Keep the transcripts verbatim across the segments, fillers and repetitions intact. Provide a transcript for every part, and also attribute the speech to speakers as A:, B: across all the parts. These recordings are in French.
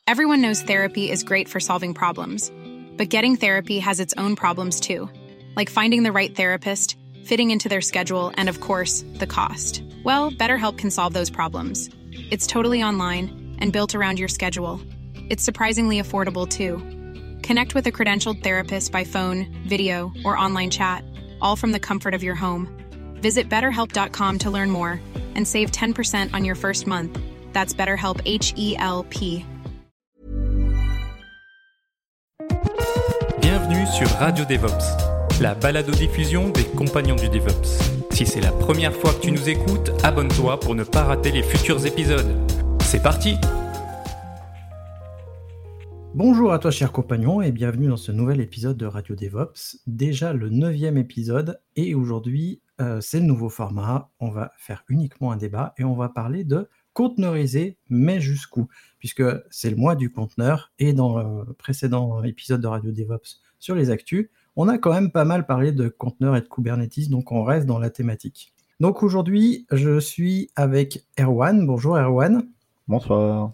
A: Everyone knows therapy is great for solving problems, but getting therapy has its own problems too, like finding the right therapist, fitting into their schedule, and of course, the cost. Well, BetterHelp can solve those problems. It's totally online and built around your schedule. It's surprisingly affordable too. Connect with a credentialed therapist by phone, video, or online chat, all from the comfort of your home. Visit better help dot com to learn more and save ten percent on your first month. That's BetterHelp, H E L P.
B: Bienvenue sur Radio DevOps, la balado-diffusion des compagnons du DevOps. Si c'est la première fois que tu nous écoutes, abonne-toi pour ne pas rater les futurs épisodes. C'est parti!
C: Bonjour à toi chers compagnons et bienvenue dans ce nouvel épisode de Radio DevOps, déjà le neuvième épisode et aujourd'hui euh, c'est le nouveau format, on va faire uniquement un débat et on va parler de conteneuriser mais jusqu'où, puisque c'est le mois du conteneur et dans le précédent épisode de Radio DevOps sur les actus, on a quand même pas mal parlé de conteneurs et de Kubernetes, donc on reste dans la thématique. Donc aujourd'hui je suis avec Erwan, bonjour Erwan.
D: Bonsoir.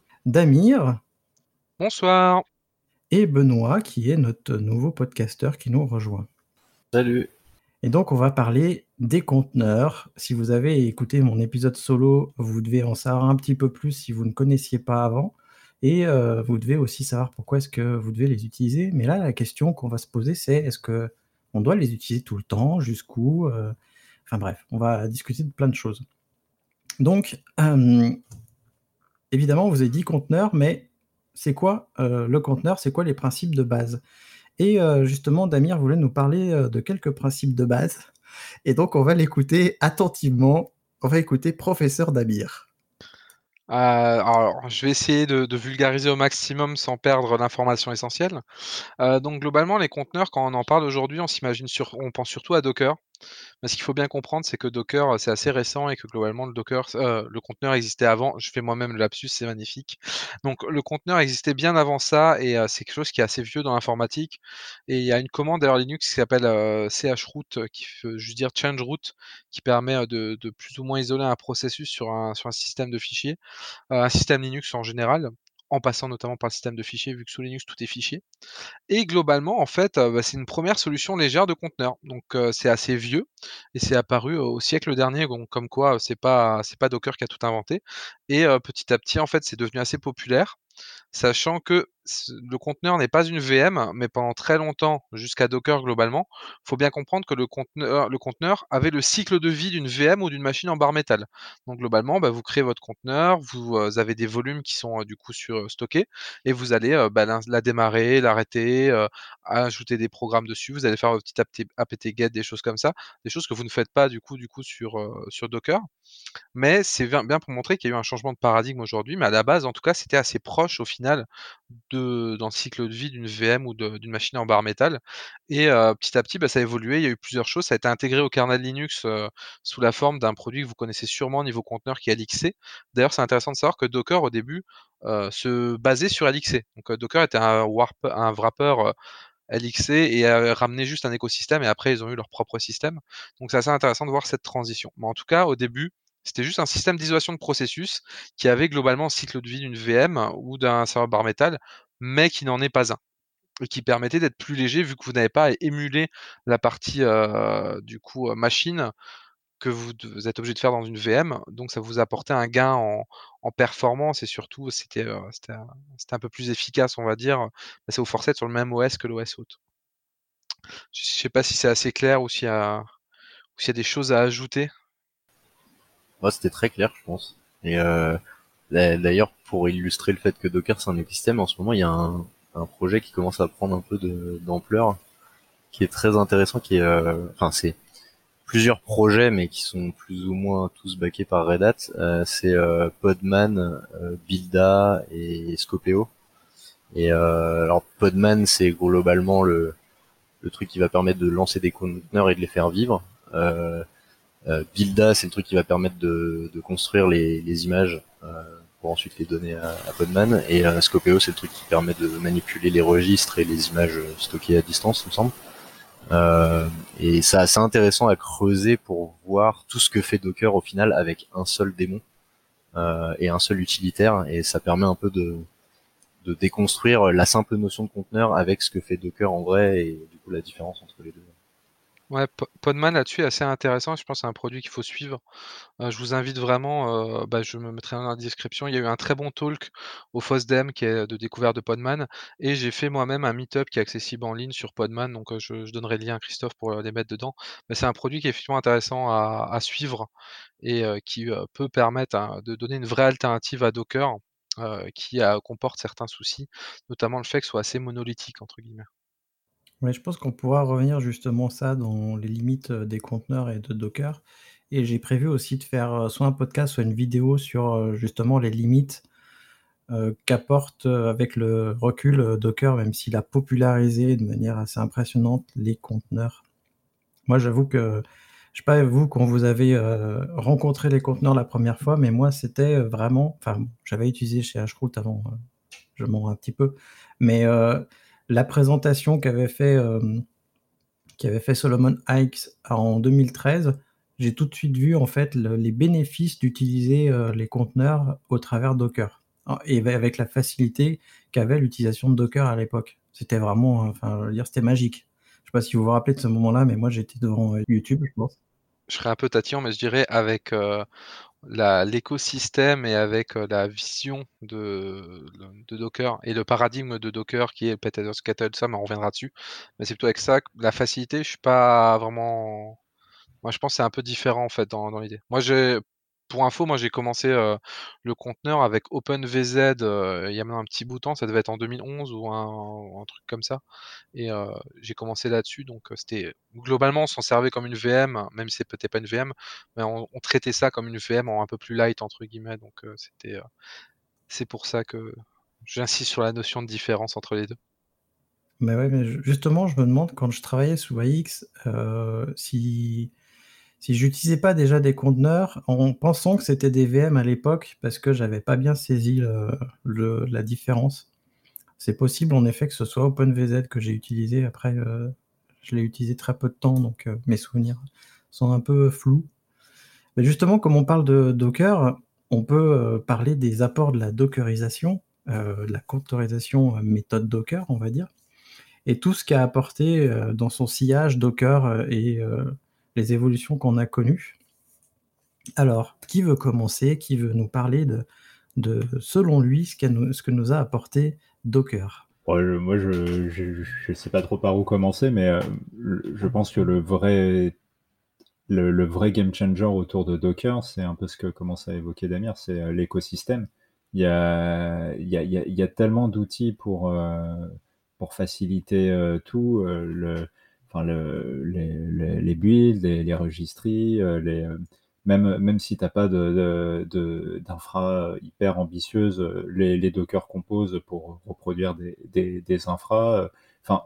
C: Damir.
E: Bonsoir.
C: Et Benoît, qui est notre nouveau podcasteur qui nous rejoint.
D: Salut.
C: Et donc, on va parler des conteneurs. Si vous avez écouté mon épisode solo, vous devez en savoir un petit peu plus si vous ne connaissiez pas avant. Et euh, vous devez aussi savoir pourquoi est-ce que vous devez les utiliser. Mais là, la question qu'on va se poser, c'est est-ce qu'on doit les utiliser tout le temps, jusqu'où euh... Enfin bref, on va discuter de plein de choses. Donc, euh, évidemment, on vous a dit conteneur, mais c'est quoi euh, le conteneur, c'est quoi les principes de base. Et euh, justement, Damir voulait nous parler euh, de quelques principes de base. Et donc, on va l'écouter attentivement. On va écouter Professeur Damir.
E: Euh, alors, je vais essayer de, de vulgariser au maximum sans perdre l'information essentielle. Euh, donc, globalement, les conteneurs, quand on en parle aujourd'hui, on s'imagine sur, on pense surtout à Docker. Mais ce qu'il faut bien comprendre, c'est que Docker, c'est assez récent et que globalement, le Docker, euh, le conteneur existait avant. Je fais moi-même le lapsus, c'est magnifique. Donc, le conteneur existait bien avant ça et euh, c'est quelque chose qui est assez vieux dans l'informatique. Et il y a une commande d'ailleurs Linux qui s'appelle euh, chroot, qui veut juste dire change root, qui permet euh, de, de plus ou moins isoler un processus sur un, sur un système de fichiers, euh, un système Linux en général, en passant notamment par le système de fichiers, vu que sous Linux, tout est fichier. Et globalement, en fait, euh, bah, c'est une première solution légère de conteneur. Donc, euh, c'est assez vieux et c'est apparu euh, au siècle dernier. Donc, comme quoi, euh, c'est pas c'est pas Docker qui a tout inventé. Et euh, petit à petit, en fait, c'est devenu assez populaire, sachant que c- le conteneur n'est pas une V M, mais pendant très longtemps, jusqu'à Docker globalement, faut bien comprendre que le conteneur, le conteneur avait le cycle de vie d'une V M ou d'une machine en bare métal. Donc globalement, bah, vous créez votre conteneur, vous euh, avez des volumes qui sont euh, du coup sur, euh, stockés, et vous allez euh, bah, la, la démarrer, l'arrêter, euh, ajouter des programmes dessus. Vous allez faire votre petit apt, apt-get, des choses comme ça, des choses que vous ne faites pas du coup du coup sur euh, sur Docker. Mais c'est bien bien pour montrer qu'il y a eu un changement de paradigme aujourd'hui, mais à la base, en tout cas, c'était assez proche au final de dans le cycle de vie d'une V M ou de d'une machine en bare métal et heu, petit à petit, bah, ça a évolué. Il y a eu plusieurs choses. Ça a été intégré au kernel Linux, heu, sous la forme d'un produit que vous connaissez sûrement au niveau conteneur qui est L X C. D'ailleurs, c'est intéressant de savoir que Docker, au début, heu, se basait sur L X C. Donc, heu, Docker était un warp un wrapper, heu, L X C et a ramené juste un écosystème et après ils ont eu leur propre système. Donc c'est assez intéressant de voir cette transition. Mais en tout cas, au début, c'était juste un système d'isolation de processus qui avait globalement le cycle de vie d'une V M ou d'un serveur bare métal, mais qui n'en est pas un. Et qui permettait d'être plus léger vu que vous n'avez pas à émuler la partie euh, du coup euh, machine que vous, de- vous êtes obligé de faire dans une V M. Donc ça vous apportait un gain en, en performance et surtout c'était euh, c'était un c'était un peu plus efficace, on va dire. Bah, ça vous forçait sur le même O S que l'O S hôte. Je sais pas si c'est assez clair ou s'il y a, ou s'il y a des choses à ajouter.
D: Ouais, c'était très clair, je pense. Et euh, d'a- d'ailleurs, pour illustrer le fait que Docker c'est un écosystème, en ce moment, il y a un, un projet qui commence à prendre un peu de- d'ampleur, qui est très intéressant, qui est, euh, enfin, c'est plusieurs projets, mais qui sont plus ou moins tous backés par Red Hat. Euh, c'est euh, Podman, euh, Builda et Scopeo. Et euh, alors Podman, c'est globalement le, le truc qui va permettre de lancer des conteneurs et de les faire vivre. Euh, Euh, Builda, c'est le truc qui va permettre de, de construire les, les images euh, pour ensuite les donner à, à Podman. Et euh, Scopeo, c'est le truc qui permet de manipuler les registres et les images stockées à distance, il me semble. Euh, et c'est assez intéressant à creuser pour voir tout ce que fait Docker au final avec un seul démon euh, et un seul utilitaire. Et ça permet un peu de, de déconstruire la simple notion de conteneur avec ce que fait Docker en vrai et du coup la différence entre les deux.
E: Ouais, Po Podman là-dessus est assez intéressant. Je pense que c'est un produit qu'il faut suivre. Heu, je vous invite vraiment, heu, bah, je me mettrai dans la description. Il y a eu un très bon talk au FOSDEM qui est de découverte de Podman et j'ai fait moi-même un meet-up qui est accessible en ligne sur Podman, donc heu, je je donnerai le lien à Christophe pour, heu, les mettre dedans. Mais c'est un produit qui est effectivement intéressant à à suivre et heu, qui, heu, peut permettre un de donner une vraie alternative à Docker, heu, qui a comporte certains soucis, notamment le fait que ce soit assez «monolithique» entre guillemets.
C: Ouais, je pense qu'on pourra revenir justement ça dans les limites, heu, des conteneurs et de Docker et j'ai prévu aussi de faire, heu, soit un podcast, soit une vidéo sur, heu, justement les limites, heu, qu'apporte, heu, avec le recul, heu, Docker, même s'il a popularisé de manière assez impressionnante les conteneurs. Moi, j'avoue que je sais pas vous, quand vous avez, heu, rencontré les conteneurs la première fois, mais moi, c'était, heu, vraiment enfin, bon, j'avais utilisé chez Hashroot avant, heu, je mens un petit peu, mais heu, la présentation qu'avait fait, hem, qu'avait fait Solomon Hykes en deux mille treize, j'ai tout de suite vu en fait le les bénéfices d'utiliser, heu, les conteneurs au travers Docker. En et ave avec la facilité qu'avait l'utilisation de Docker à l'époque. C'était vraiment, heu, enfin, je veux dire, c'était magique. Je sais pas si vous vous rappelez de ce moment-là, mais moi j'étais devant, heu, YouTube, je pense.
E: Je serais un peu tatillon, mais je dirais avec, heu, la l'écosystème et avec, heu, la vision de le de Docker et le paradigme de Docker qui est peut-être scattered ça, mais on reviendra dessus. Mais c'est plutôt avec ça, que la facilité, je suis pas vraiment moi, je pense que c'est un peu différent, en fait, dans dans l'idée. Moi, j'ai pour info, moi, j'ai commencé, heu, le conteneur avec OpenVZ, heu, il y a maintenant un petit bout de temps, ça devait être en deux mille onze ou un ou un truc comme ça et heu, j'ai commencé là-dessus donc heu, c'était globalement, on s'en servait comme une V M, même si c'est peut-être pas une V M, mais on on traitait ça comme une V M en un peu plus «light» entre guillemets donc heu, c'était, heu, c'est pour ça que j'insiste sur la notion de différence entre les deux.
C: Mais ouais, mais ju justement, je me demande quand je travaillais sous A X, heu, si si j'utilisais pas déjà des conteneurs en pensant que c'était des V M à l'époque parce que j'avais pas bien saisi le le la différence. C'est possible en effet que ce soit OpenVZ que j'ai utilisé après, heu, je l'ai utilisé très peu de temps donc heu, mes souvenirs sont un peu flous. Mais justement, comme on parle de Docker, on peut, heu, parler des apports de la dockerisation, heu, de la containerisation, heu, méthode Docker, on va dire et tout ce qu'a apporté, heu, dans son sillage Docker, heu et heu, les évolutions qu'on a connues. Alors, qui veut commencer? Qui veut nous parler de de selon lui, ce qu'a nous ce que nous a apporté Docker?
F: Ouais, je moi je je je sais pas trop par où commencer, mais heu, le je pense que le vrai le le vrai game changer autour de Docker, c'est un peu ce que commence à évoquer Damir, c'est, heu, l'écosystème. Il y a il y a il y a il y a tellement d'outils pour, heu, pour faciliter, heu, tout, heu, le enfin le les les les builds, les les registries, heu, les, heu, même même si tu as pas de de de d'infra hyper ambitieuse, heu, les les Docker Compose pour reproduire des des des infras, heu, enfin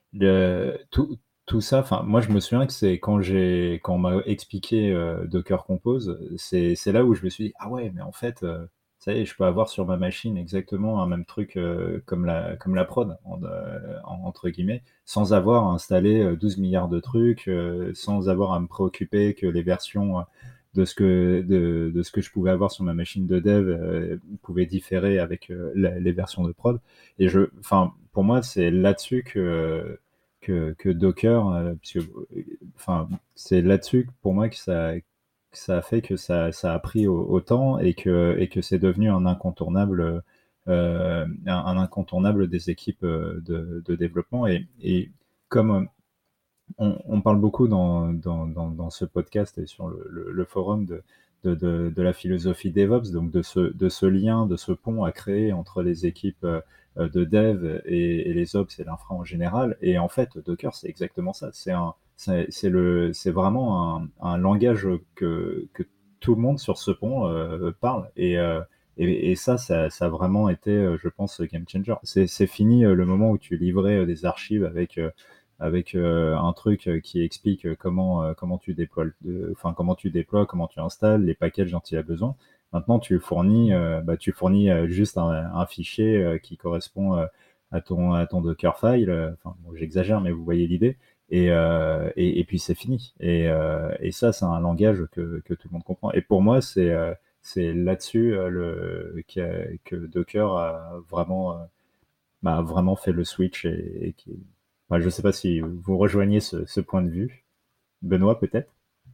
F: le tout tout ça, enfin, moi, je me souviens que c'est quand j'ai quand on m'a expliqué, heu, Docker Compose, c'est c'est là où je me suis dit: «Ah ouais, mais en fait, heu, ça y est, je peux avoir sur ma machine exactement un même truc, heu, comme la comme la prod», en de en entre guillemets, sans avoir à installer, heu, douze milliards de trucs, heu, sans avoir à me préoccuper que les versions, heu, de ce que de de ce que je pouvais avoir sur ma machine de dev, heu, pouvaient différer avec, heu, la les versions de prod et je enfin, pour moi, c'est là-dessus que que, que Docker, euh, puisque, euh, enfin, c'est là-dessus que, pour moi que ça, que ça a fait que ça, ça a pris au- autant et que, et que c'est devenu un incontournable, euh, un, un incontournable des équipes euh, de, de développement. Et, et comme euh, on, on parle beaucoup dans, dans, dans, dans ce podcast et sur le, le, le forum de, de, de, de la philosophie DevOps, donc de ce, de ce lien, de ce pont à créer entre les équipes euh, de dev et, et les ops et l'infra en général. Et en fait, Docker, c'est exactement ça. C'est un, c'est, c'est le, c'est vraiment un, un langage que, que tout le monde sur ce pont euh, parle. Et, euh, et, et ça, ça, ça a vraiment été, euh, je pense, game changer. C'est, c'est fini euh, le moment où tu livrais euh, des archives avec euh, avec euh, un truc euh, qui explique euh, comment euh, comment tu déploies, le- enfin comment tu déploies, comment tu installes les packages dont il a besoin. Maintenant, tu fournis, euh, bah, tu fournis euh, juste un, un fichier euh, qui correspond euh, à ton à ton Dockerfile. euh, Enfin, bon, j'exagère, mais vous voyez l'idée. Et, euh, et, et puis c'est fini. Et, euh, et ça, c'est un langage que, que tout le monde comprend. Et pour moi, c'est euh, c'est là-dessus euh, le que, que Docker a vraiment euh, bah, vraiment fait le switch et, et qui... Enfin, je ne sais pas si vous rejoignez ce, ce point de vue. Benoît, peut-être?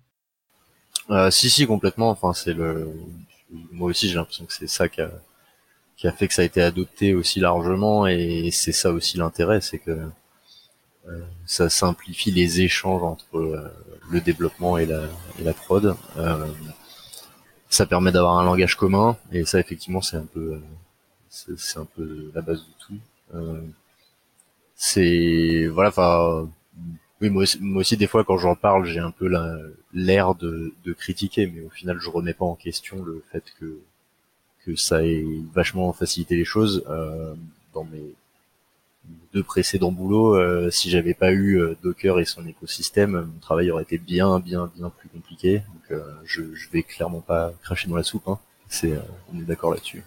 D: Euh, si, si, complètement. Enfin, c'est le. Moi aussi, j'ai l'impression que c'est ça qui a, qui a fait que ça a été adopté aussi largement, et c'est ça aussi l'intérêt, c'est que euh, ça simplifie les échanges entre euh, le développement et la, et la prod. Euh, ça permet d'avoir un langage commun, et ça, effectivement, c'est un peu, euh, c'est, c'est un peu la base de tout. Euh, c'est voilà, enfin. Oui, moi aussi, moi aussi, des fois, quand j'en parle, j'ai un peu la- l'air de, de critiquer, mais au final, je remets pas en question le fait que que ça ait vachement facilité les choses. Euh, dans mes deux précédents boulots, euh, si j'avais pas eu euh, Docker et son écosystème, mon travail aurait été bien, bien, bien plus compliqué. Donc, euh, je, je vais clairement pas cracher dans la soupe. Hein. C'est, euh, on est d'accord là-dessus.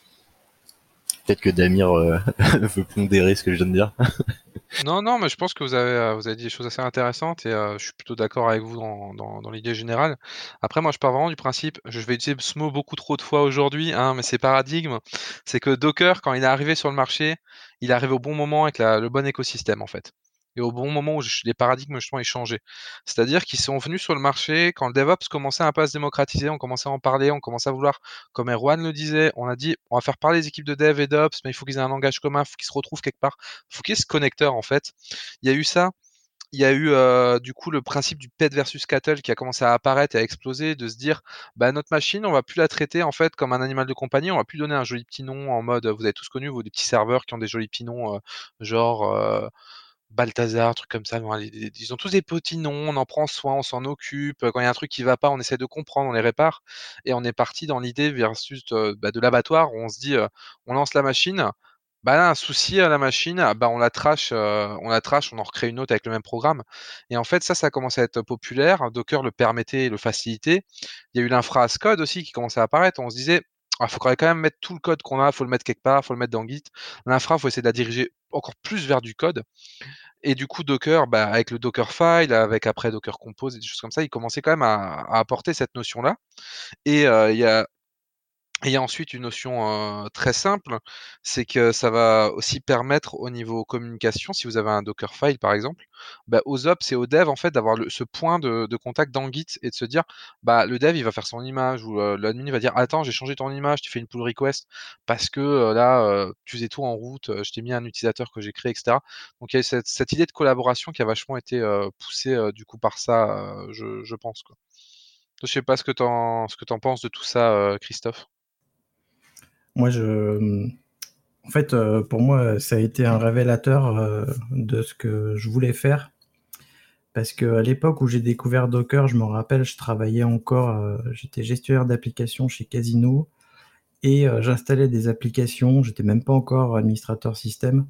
D: Peut-être que Damir euh, veut pondérer ce que je viens de dire.
E: Non, non, mais je pense que vous avez, euh, vous avez dit des choses assez intéressantes et euh, je suis plutôt d'accord avec vous dans, dans, dans l'idée générale. Après, moi, je pars vraiment du principe, je vais utiliser ce mot beaucoup trop de fois aujourd'hui, hein, mais c'est paradigme. C'est que Docker, quand il est arrivé sur le marché, il est arrivé au bon moment avec la- le bon écosystème, en fait. Et au bon moment où je- les paradigmes, justement, ils changeaient. C'est-à-dire qu'ils sont venus sur le marché quand le DevOps commençait un peu à se démocratiser, on commençait à en parler, on commençait à vouloir, comme Erwan le disait, on a dit, on va faire parler les équipes de Dev et d'Ops, mais il faut qu'ils aient un langage commun, il faut qu'ils se retrouvent quelque part, il faut qu'il y ait ce connecteur, en fait. Il y a eu ça. Il y a eu euh, du coup le principe du pet versus cattle qui a commencé à apparaître et à exploser, de se dire bah notre machine, on va plus la traiter en fait comme un animal de compagnie, on va plus donner un joli petit nom en mode, vous avez tous connu vous des petits serveurs qui ont des jolis petits noms euh, genre euh, Balthazar, trucs comme ça. Bon, les- les- ils ont tous des petits noms, on en prend soin, on s'en occupe. Quand il y a un truc qui va pas, on essaie de comprendre, on les répare. Et on est parti dans l'idée versus euh, bah, de l'abattoir où on se dit, euh, on lance la machine. Bah là, un souci à la machine, ah, bah on la trash, euh, on la trash, on en recrée une autre avec le même programme. Et en fait, ça, ça a commencé à être populaire. Docker le permettait et le facilitait. Il y a eu l'infra as code aussi qui commençait à apparaître. On se disait, il faut quand même mettre tout le code qu'on a, faut le mettre quelque part, faut le mettre dans Git. L'infra, faut essayer de la diriger encore plus vers du code. Et du coup, Docker, bah, avec le Dockerfile, avec après Docker Compose et des choses comme ça, il commençait quand même à, à apporter cette notion-là. Et euh, il y a et il y a ensuite une notion euh, très simple, c'est que ça va aussi permettre au niveau communication, si vous avez un Dockerfile par exemple, bah, aux ops et aux devs en fait d'avoir le- ce point de, de contact dans Git et de se dire, bah le dev il va faire son image ou euh, l'admin il va dire attends j'ai changé ton image, tu fais une pull request parce que euh, là euh, tu faisais tout en route, euh, je t'ai mis un utilisateur que j'ai créé et cetera. Donc il y a eu cette, cette idée de collaboration qui a vachement été euh, poussée euh, du coup par ça, euh, je, je pense quoi. Je sais pas ce que t'en ce que t'en penses de tout ça, euh, Christophe.
C: Moi, je, en fait, euh, pour moi, ça a été un révélateur euh, de ce que je voulais faire. Parce qu'à l'époque où j'ai découvert Docker, je me rappelle, je travaillais encore, euh, j'étais gestionnaire d'applications chez Casino et euh, j'installais des applications, j'étais même pas encore administrateur système.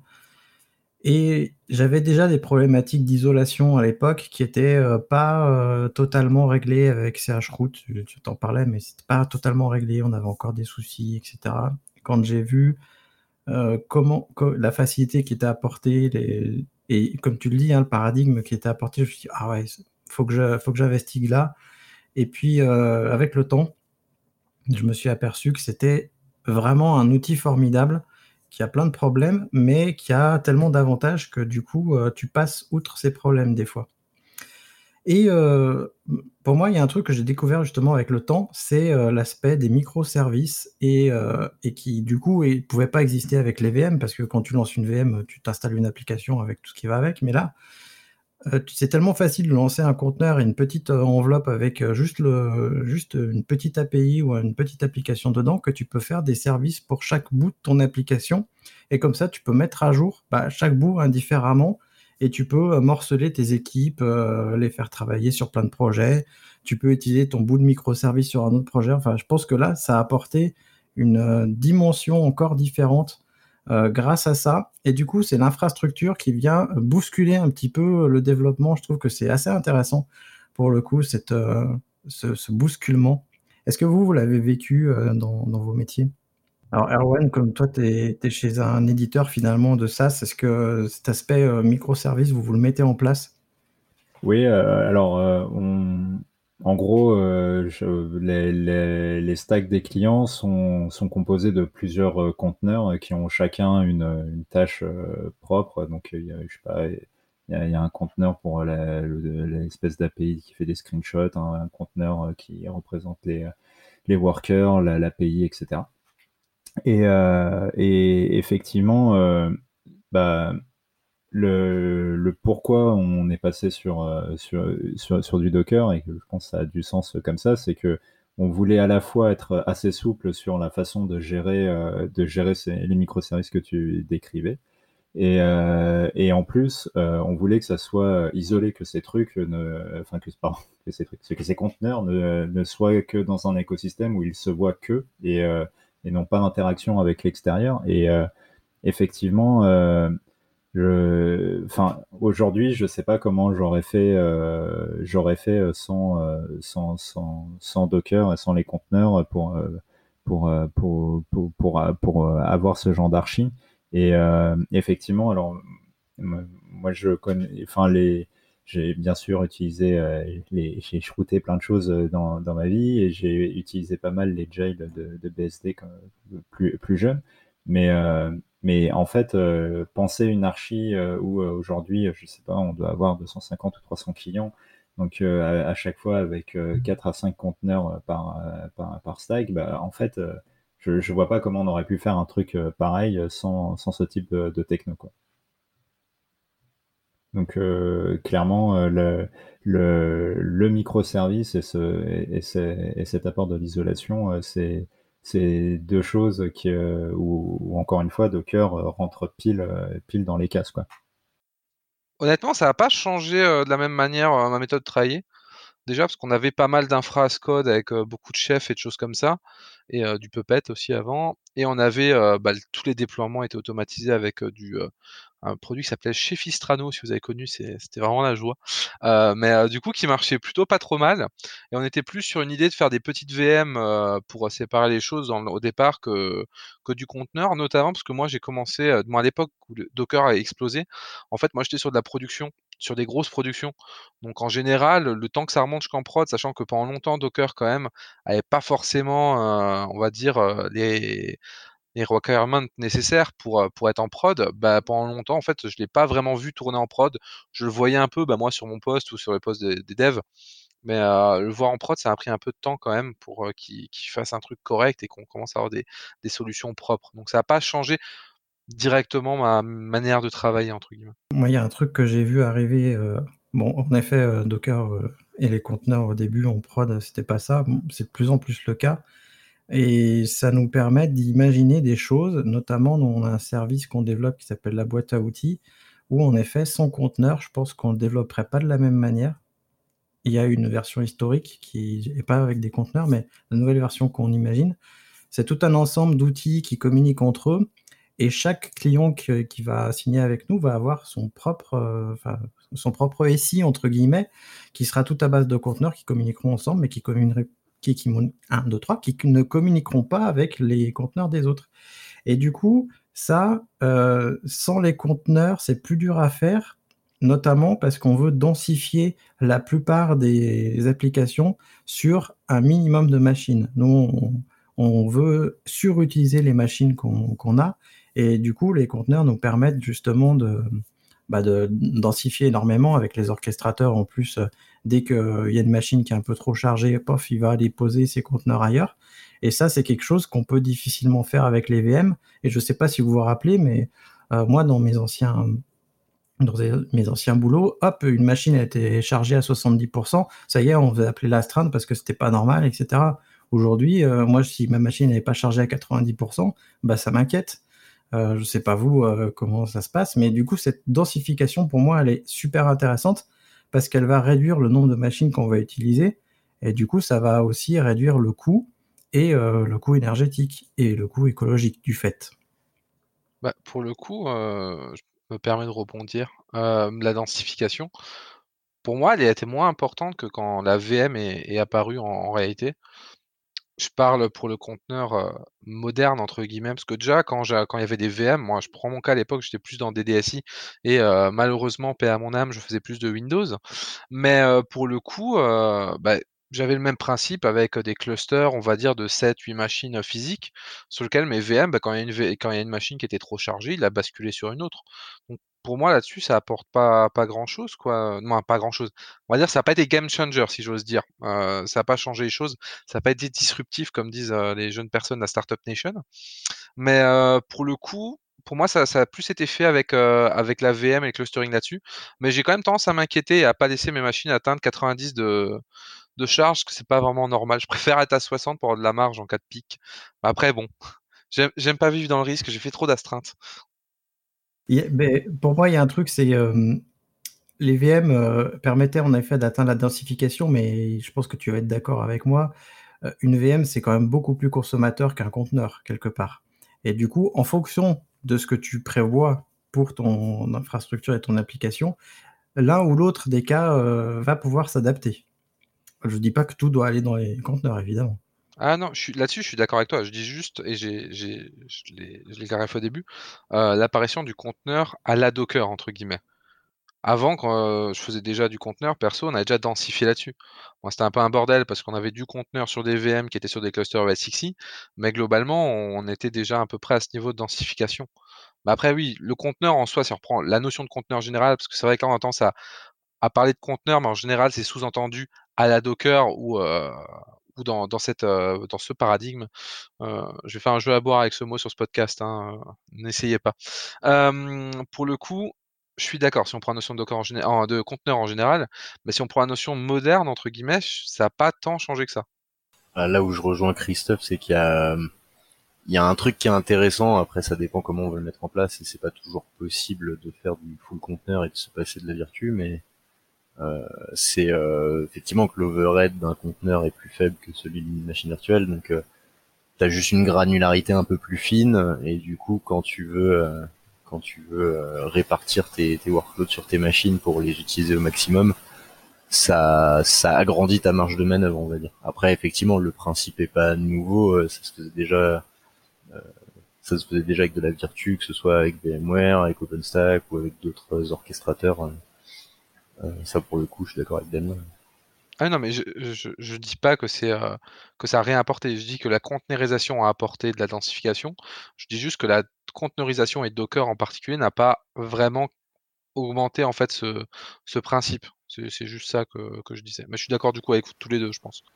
C: Et j'avais déjà des problématiques d'isolation à l'époque qui étaient euh, pas euh, totalement réglées avec chroot. Tu, tu t'en parlais, mais c'était pas totalement réglé. On avait encore des soucis, et cetera. Quand j'ai vu euh, comment co- la facilité qui était apportée, les, et comme tu le dis, hein, le paradigme qui était apporté, je me suis dit ah ouais, faut que je, faut que j'investigue là. Et puis euh, avec le temps, je me suis aperçu que c'était vraiment un outil formidable qui a plein de problèmes, mais qui a tellement d'avantages que du coup, euh, tu passes outre ces problèmes des fois. Et euh, pour moi, il y a un truc que j'ai découvert justement avec le temps, c'est euh, l'aspect des microservices et, euh, et qui du coup ne pouvait pas exister avec les V M parce que quand tu lances une V M, tu t'installes une application avec tout ce qui va avec. Mais là, euh, c'est tellement facile de lancer un conteneur et une petite euh, enveloppe avec euh, juste, le, juste une petite A P I ou une petite application dedans que tu peux faire des services pour chaque bout de ton application. Et comme ça, tu peux mettre à jour bah, chaque bout indifféremment et tu peux euh, morceler tes équipes, euh, les faire travailler sur plein de projets. Tu peux utiliser ton bout de microservice sur un autre projet. Enfin, je pense que là, ça a apporté une euh, dimension encore différente euh, grâce à ça. Et du coup, c'est l'infrastructure qui vient bousculer un petit peu le développement. Je trouve que c'est assez intéressant pour le coup, cette, euh, ce, ce bousculement. Est-ce que vous, vous l'avez vécu euh, dans, dans vos métiers? Alors, Erwan, comme toi, tu es chez un éditeur finalement de SaaS, est-ce que cet aspect euh, microservice, vous vous le mettez en place?
F: Oui, euh, alors euh, on, en gros, euh, je- les, les, les stacks des clients sont, sont composés de plusieurs euh, conteneurs euh, qui ont chacun une, une tâche euh, propre. Donc, il y a, je sais pas, il y a, il y a un conteneur pour la- le- l'espèce d'A P I qui fait des screenshots, un, un conteneur euh, qui représente les, les workers, la- l'A P I, et cetera. Et, euh, et effectivement, euh, bah, le, le pourquoi on est passé sur, euh, sur, sur, sur du Docker, et que je pense que ça a du sens comme ça, c'est que on voulait à la fois être assez souple sur la façon de gérer, euh, de gérer ces- les microservices que tu décrivais. Et, euh, et en plus, euh, on voulait que ça soit isolé, que ces trucs, ne, enfin que, pardon, que ces trucs, que ces conteneurs ne, ne soient que dans un écosystème où ils se voient que et, euh, et n'ont pas d'interaction avec l'extérieur. Et euh, effectivement, euh, je, enfin, aujourd'hui, je sais pas comment j'aurais fait, euh, j'aurais fait euh, sans, euh, sans, sans, sans Docker et sans les conteneurs pour, euh, pour, euh, pour, pour, pour, euh, pour, euh, avoir ce genre d'archi. Et euh, effectivement, alors, m- moi, je connais, enfin, les, j'ai bien sûr utilisé, euh, les, j'ai shrouté plein de choses euh, dans, dans ma vie et j'ai utilisé pas mal les jails de, de B S D quand, plus, plus jeune. Mais, euh, mais en fait, euh, penser une archi euh, où euh, aujourd'hui, je sais pas, on doit avoir deux cent cinquante ou trois cents clients, donc euh, à, à chaque fois avec euh, quatre à cinq conteneurs euh, par, euh, par, par stack, bah, en fait, euh, je, je vois pas comment on aurait pu faire un truc euh, pareil euh, sans, sans ce type de, de techno, quoi. Donc euh, clairement, euh, le, le, le microservice et, ce, et, et, ce- et cet apport de l'isolation, euh, c'est c'est deux choses qui, euh, où, où, encore une fois, Docker euh, rentre pile, euh, pile dans les cases, quoi.
E: Honnêtement, ça n'a pas changé euh, de la même manière euh, ma méthode de travailler. Déjà, parce qu'on avait pas mal d'infra as code avec euh, beaucoup de chefs et de choses comme ça, et euh, du Puppet aussi avant. Et on avait euh, bah, tous les déploiements étaient automatisés avec euh, du euh, un produit qui s'appelait Chefistrano, si vous avez connu, c'est- c'était vraiment la joie. Euh, mais euh, du coup, qui marchait plutôt pas trop mal. Et on était plus sur une idée de faire des petites V M euh, pour séparer les choses dans le- au départ que, que du conteneur, notamment parce que moi j'ai commencé, euh, moi, à l'époque où le Docker a explosé, en fait, moi j'étais sur de la production, sur des grosses productions. Donc en général, le temps que ça remonte jusqu'en prod, sachant que pendant longtemps, Docker quand même avait pas forcément, euh, on va dire, euh, les les requirements nécessaires pour, heu, pour être en prod, bah, pendant longtemps, en fait, je l'ai pas vraiment vu tourner en prod. Je le voyais un peu, bah, moi, sur mon poste ou sur les postes des des devs, mais heu, le voir en prod, ça a pris un peu de temps quand même pour, heu, qu'il qu'il fasse un truc correct et qu'on commence à avoir des des solutions propres. Donc ça a pas changé directement ma manière de travailler, entre guillemets.
C: Moi, il y a un truc que j'ai vu arriver, heu, bon, en effet, heu, Docker, heu et les conteneurs au début en prod, c'était pas ça. Bon, c'est de plus en plus le cas et ça nous permet d'imaginer des choses, notamment nous, on a un service qu'on développe qui s'appelle la boîte à outils, où en effet, sans conteneur, je pense qu'on le développerait pas de la même manière. Il y a une version historique qui est pas avec des conteneurs, mais la nouvelle version qu'on imagine, c'est tout un ensemble d'outils qui communiquent entre eux et chaque client que qui va signer avec nous va avoir son propre, heu, enfin, son propre S I entre guillemets, qui sera tout à base de conteneurs qui communiqueront ensemble, mais qui communiqueraient qui qui mon un deux trois qui ne communiqueront pas avec les conteneurs des autres. Et du coup, ça, heu, sans les conteneurs, c'est plus dur à faire, notamment parce qu'on veut densifier la plupart des applications sur un minimum de machines. Nous, on on veut surutiliser les machines qu'on qu'on a et du coup, les conteneurs nous permettent justement de, bah, de densifier énormément avec les orchestrateurs. En plus, heu, dès qu'il y a une machine qui est un peu trop chargée, pof, il va aller poser ses conteneurs ailleurs et ça, c'est quelque chose qu'on peut difficilement faire avec les V M et je sais pas si vous vous rappelez, mais heu, moi, dans mes anciens dans mes anciens boulots, hop, une machine a été chargée à soixante-dix pour cent, ça y est, on devait appeler l'astreinte parce que c'était pas normal et cetera. Aujourd'hui, heu, moi, si ma machine n'est pas chargée à quatre-vingt-dix pour cent, bah, ça m'inquiète. Heu, je sais pas vous, heu, comment ça se passe, mais du coup, cette densification, pour moi, elle est super intéressante parce qu'elle va réduire le nombre de machines qu'on va utiliser et du coup, ça va aussi réduire le coût et heu, le coût énergétique et le coût écologique du fait.
E: Bah, pour le coup, heu, je me permets de rebondir. Hem, la densification, pour moi, elle a été moins importante que quand la V M est est apparue en en réalité. Je parle pour le conteneur, heu, «moderne» entre guillemets, parce que déjà quand j'a quand il y avait des V M, moi je prends mon cas à l'époque, j'étais plus dans D D S I et heu, malheureusement, paix à mon âme, je faisais plus de Windows. Mais heu, pour le coup, heu, bah, j'avais le même principe avec des clusters, on va dire, de sept huit machines physiques, sur lesquelles mes V M, bah, quand il y a une V quand il y a une machine qui était trop chargée, il la basculait sur une autre. Donc pour moi, là-dessus, ça apporte pas pas grand-chose, quoi. Non, pas grand-chose. On va dire, ça a pas été game changer, si j'ose dire. Heu, ça a pas changé les choses, ça a pas été disruptif, comme disent, heu, les jeunes personnes de la Startup Nation. Mais heu, pour le coup, pour moi, ça ça a plus été fait avec, heu, avec la V M et le clustering là-dessus. Mais j'ai quand même tendance à m'inquiéter et à pas laisser mes machines atteindre quatre-vingt-dix de de charge, que c'est pas vraiment normal. Je préfère être à soixante pour avoir de la marge en cas de pic. Après bon, j'aime j'aime pas vivre dans le risque, j'ai fait trop d'astreintes.
C: Il y a beh, pour moi, il y a un truc, c'est, hem, les V M, heu, permettaient en effet d'atteindre la densification, mais je pense que tu vas être d'accord avec moi, heu, une V M, c'est quand même beaucoup plus consommateur qu'un conteneur, quelque part. Et du coup, en fonction de ce que tu prévois pour ton infrastructure et ton application, l'un ou l'autre des cas, heu, va pouvoir s'adapter. Je dis pas que tout doit aller dans les conteneurs, évidemment.
E: Ah non, je suis là-dessus, je suis d'accord avec toi. Je dis juste et j'ai j'ai je l'ai je l'ai clarifié au début, heu, l'apparition du conteneur à la Docker entre guillemets. Avant quand, heu, je faisais déjà du conteneur perso, on avait déjà densifié là-dessus. Bon, c'était un peu un bordel parce qu'on avait du conteneur sur des V M qui étaient sur des clusters O S X i, mais globalement, on était déjà à peu près à ce niveau de densification. Mais après oui, le conteneur en soi, si on reprend la notion de conteneur général, parce que c'est vrai que là on a tendance à à parler de conteneur, mais en général, c'est sous-entendu à la Docker ou, heu, ou dans dans cette, heu, dans ce paradigme. Heu, je vais faire un jeu à boire avec ce mot sur ce podcast, hein, heu, n'essayez pas. Hem, pour le coup, je suis d'accord, si on prend la notion de Docker en géné en de conteneur en général, mais si on prend la notion «moderne» entre guillemets, ch ça a pas tant changé que ça.
D: Ah, là où je rejoins Christophe, c'est qu'il y a, euh, il y a un truc qui est intéressant. Après, ça dépend comment on veut le mettre en place, et c'est pas toujours possible de faire du full conteneur et de se passer de la virtu, mais euh, c'est euh, effectivement que l'overhead d'un conteneur est plus faible que celui d'une machine virtuelle, donc euh, t'as juste une granularité un peu plus fine, et du coup, quand tu veux, euh, quand tu veux euh, répartir tes, tes workloads sur tes machines pour les utiliser au maximum, ça, ça agrandit ta marge de manœuvre, on va dire. Après, effectivement, le principe est pas nouveau, euh, ça se faisait déjà, ça se faisait déjà avec de la Virtu, que ce soit avec VMware, avec OpenStack ou avec d'autres orchestrateurs. Euh, euh, ça, pour le coup, je suis d'accord avec Damien.
E: Ah non, mais je je je dis pas que c'est, heu, que ça a rien apporté. Je dis que la containerisation a apporté de la densification. Je dis juste que la conteneurisation et Docker en particulier n'a pas vraiment augmenté en fait ce ce principe. C'est c'est juste ça que que je disais. Mais je suis d'accord du coup avec tous les deux, je pense.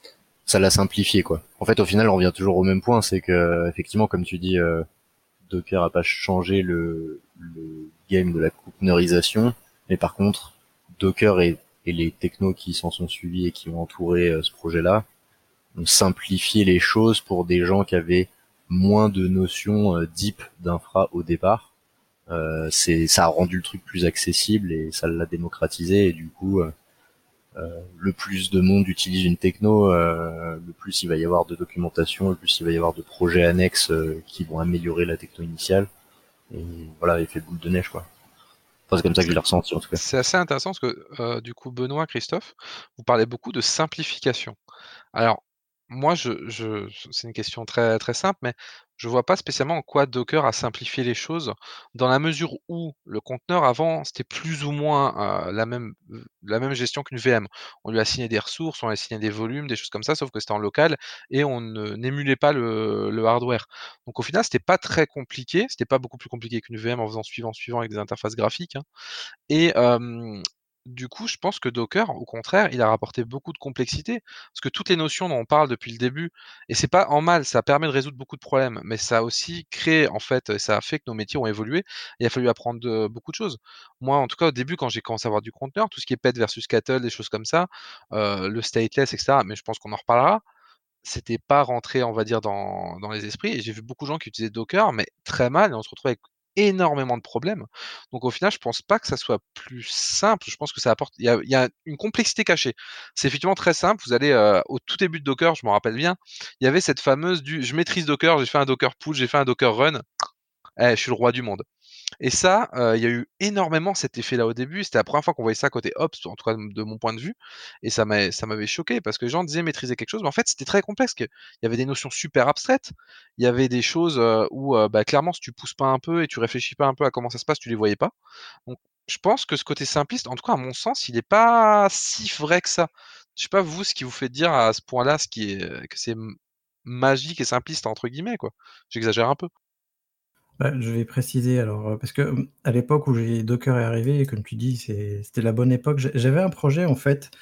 D: Ça l'a simplifié, quoi. En fait, au final, on revient toujours au même point, c'est que, effectivement, comme tu dis, euh, Docker a pas changé le, le game de la conteneurisation, mais par contre, Docker et, et les technos qui s'en sont suivis et qui ont entouré euh, ce projet-là ont simplifié les choses pour des gens qui avaient moins de notions euh, deep d'infra au départ. Euh, c'est, ça a rendu le truc plus accessible et ça l'a démocratisé, et du coup, euh, euh, le plus de monde utilise une techno, euh, le plus il va y avoir de documentation, le plus il va y avoir de projets annexes euh, qui vont améliorer la techno initiale. Et voilà, effet boule de neige, quoi. Enfin, c'est comme ça que je
E: C'est
D: l'ai ressenti, en tout cas.
E: c'est assez intéressant parce que, heu, du coup, Benoît, Christophe, vous parlez beaucoup de simplification. Alors, moi, je je c'est une question très très simple, mais je vois pas spécialement en quoi Docker a simplifié les choses, dans la mesure où le conteneur avant, c'était plus ou moins, heu, la même v la même gestion qu'une V M. On lui assignait des ressources, on lui assignait des volumes, des choses comme ça, sauf que c'était en local et on ne n'émulait pas le le hardware. Donc au final, c'était pas très compliqué, c'était pas beaucoup plus compliqué qu'une V M en faisant suivant, suivant avec des interfaces graphiques, hein. Et hem, du coup, je pense que Docker, au contraire, il a rapporté beaucoup de complexité. Parce que toutes les notions dont on parle depuis le début, et c'est pas en mal, ça permet de résoudre beaucoup de problèmes, mais ça a aussi créé, en fait, ça a fait que nos métiers ont évolué et il a fallu apprendre de beaucoup de choses. Moi, en tout cas, au début, quand j'ai commencé à avoir du conteneur, tout ce qui est pet versus cattle, des choses comme ça, heu, le stateless et cetera, mais je pense qu'on en reparlera, c'était pas rentré, on va dire, dans dans les esprits et j'ai vu beaucoup de gens qui utilisaient Docker, mais très mal et on se retrouve avec énormément de problèmes. Donc au final, je pense pas que ça soit plus simple, je pense que ça apporte il y a il y a une complexité cachée. C'est effectivement très simple, vous allez, heu, au tout début de Docker, je m'en rappelle bien, il y avait cette fameuse du: «Je maîtrise Docker, j'ai fait un Docker pull, j'ai fait un Docker run, eh, je suis le roi du monde». Et ça, heu, il y a eu énormément cet effet-là au début. C'était la première fois qu'on voyait ça côté Ops, en tout cas de mon point de vue et ça m'a ça m'avait choqué parce que les gens disaient maîtriser quelque chose, mais en fait, c'était très complexe, que il y avait des notions super abstraites. Il y avait des choses, heu, où, heu, bah, clairement, si tu pousses pas un peu et tu réfléchis pas un peu à comment ça se passe, tu les voyais pas. Donc je pense que ce côté simpliste, en tout cas à mon sens, il est pas si vrai que ça. Je sais pas vous ce qui vous fait dire à ce point-là ce qui est que c'est m «magique et simpliste» entre guillemets quoi. J'exagère un peu.
C: Bah, je vais préciser alors, heu, parce que, mmh, à l'époque où j'ai Docker est arrivé, comme tu dis, c'est c'était la bonne époque. J'a j'avais un projet en fait,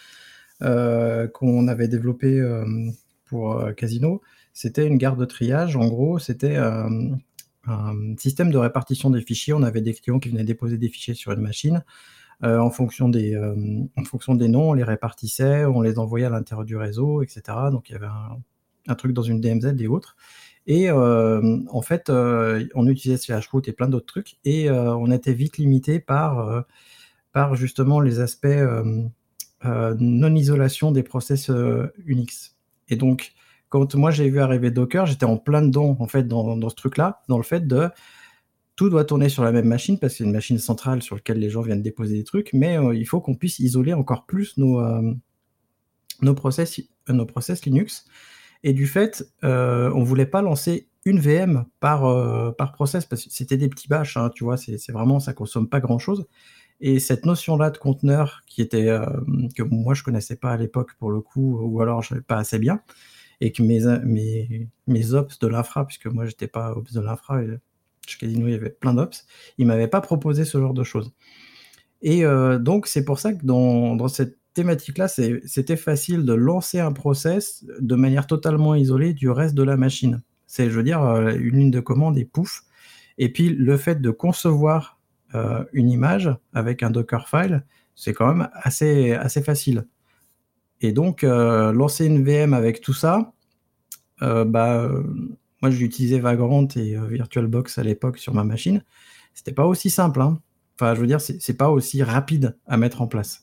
C: heu, qu'on avait développé, hem, pour, heu, Casino. C'était une gare de triage. En gros, c'était, hem, un système de répartition des fichiers. On avait des clients qui venaient déposer des fichiers sur une machine. Heu, en fonction des, hem, en fonction des noms, on les répartissait, on les envoyait à l'intérieur du réseau et cetera. Donc il y avait un un truc dans une D M Z et autres et hem, en fait, heu, on utilisait chroot et plein d'autres trucs et heu, on était vite limité par, heu, par justement les aspects, hem, heu, non-isolation des process, heu, Unix et donc quand moi j'ai vu arriver Docker, j'étais en plein dedans, en fait, dans dans ce truc-là, dans le fait de tout doit tourner sur la même machine parce que c'est une machine centrale sur lequel les gens viennent déposer des trucs, mais heu, il faut qu'on puisse isoler encore plus nos, hem, nos process i nos process Linux et du fait, heu, on voulait pas lancer une V M par, heu, par process parce que c'était des petits bash, hein, tu vois? C'est c'est vraiment ça consomme pas grand chose et cette notion-là de conteneur qui était, hem, que moi je connaissais pas à l'époque pour le coup ou alors je savais pas assez bien et que mes in mes mes ops de l'infra, puisque moi j'étais pas ops de l'infra et chez Casino il y avait plein d'ops, ils m'avaient pas proposé ce genre de choses et heu, donc c'est pour ça que dans dans cette thématique-là, c'est c'était facile de lancer un process de manière totalement isolée du reste de la machine. C'est je veux dire, heu, une ligne de commande et pouf et puis le fait de concevoir, heu, une image avec un Dockerfile, c'est quand même assez assez facile et donc heu, lancer une V M avec tout ça, heu, bah, heu, moi j'utilisais Vagrant et heu, VirtualBox à l'époque sur ma machine. C'était pas aussi simple, hein. Enfin, je veux dire, c'est c'est pas aussi rapide à mettre en place.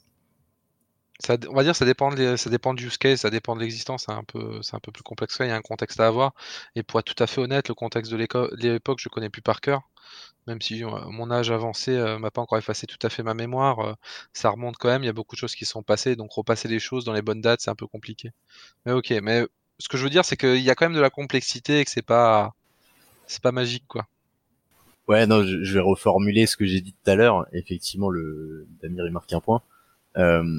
E: Ça d on va dire ça dépend des ça dépend du use case, ça dépend de l'existence, c'est un peu c'est un peu plus complexe que ça, il y a un contexte à avoir et pour être tout à fait honnête, le contexte de l'éco de l'époque, je connais plus par cœur, même si, heu, mon âge avancé, heu, m'a pas encore effacé tout à fait ma mémoire, heu, ça remonte quand même, il y a beaucoup de choses qui sont passées, donc repasser les choses dans les bonnes dates, c'est un peu compliqué. Mais OK, mais ce que je veux dire, c'est qu'il y a quand même de la complexité et que c'est pas c'est pas magique, quoi.
D: Ouais, non, je, je vais reformuler ce que j'ai dit tout à l'heure. Effectivement, le Damir il marque un point. Euh,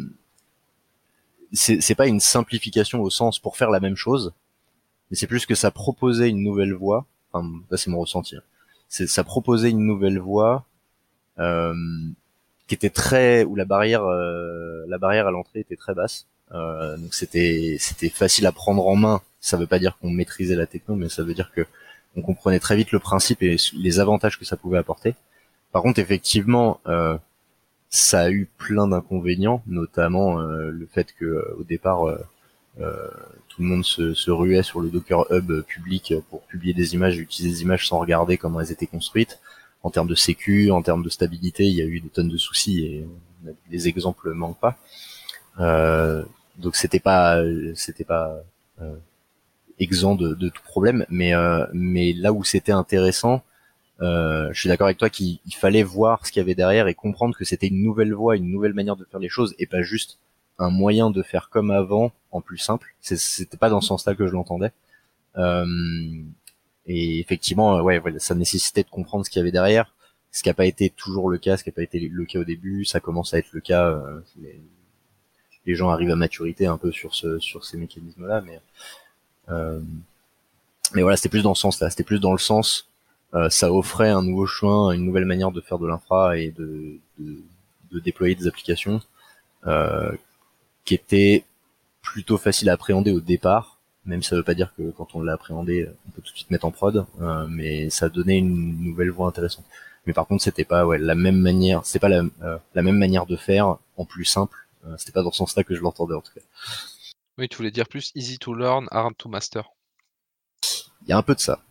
D: c'est c'est pas une simplification au sens pour faire la même chose, mais c'est plus que ça proposait une nouvelle voie. Enfin, là c'est mon ressenti. hein. C'est ça proposait une nouvelle voie euh, qui était très où la barrière euh, la barrière à l'entrée était très basse. Euh, donc c'était c'était facile à prendre en main. Ça veut pas dire qu'on maîtrisait la techno, mais ça veut dire que on comprenait très vite le principe et les avantages que ça pouvait apporter. Par contre, effectivement, euh, ça a eu plein d'inconvénients, notamment euh, le fait que euh, au départ euh, euh, tout le monde se, se ruait sur le Docker Hub public pour publier des images et utiliser des images sans regarder comment elles étaient construites. En termes de sécu, en termes de stabilité, il y a eu des tonnes de soucis et les exemples manquent pas. Euh, donc c'était pas c'était pas euh, exempt de, de tout problème, mais euh, mais là où c'était intéressant, euh, je suis d'accord avec toi qu'il il fallait voir ce qu'il y avait derrière et comprendre que c'était une nouvelle voie, une nouvelle manière de faire les choses et pas juste un moyen de faire comme avant en plus simple. C'est, c'était pas dans ce sens-là que je l'entendais. Euh, et effectivement, ouais, voilà, ça nécessitait de comprendre ce qu'il y avait derrière, ce qui n'a pas été toujours le cas, ce qui n'a pas été le cas au début. Ça commence à être le cas. Euh, les, les gens arrivent à maturité un peu sur ce, sur ces mécanismes-là, mais euh, mais voilà, c'était plus dans ce sens-là. C'était plus dans le sens Euh, ça offrait un nouveau chemin, une nouvelle manière de faire de l'infra et de, de, de déployer des applications euh, qui était plutôt facile à appréhender au départ, même si ça veut pas dire que quand on l'a appréhendé, on peut tout de suite mettre en prod, euh, mais ça donnait une nouvelle voie intéressante. Mais par contre, c'était pas ouais, la même manière, c'est pas la, euh, la même manière de faire en plus simple. Euh, c'était pas dans ce sens-là que je l'entendais en tout cas.
E: Oui, tu voulais dire plus easy to learn, hard to master.
D: Il y a un peu de ça.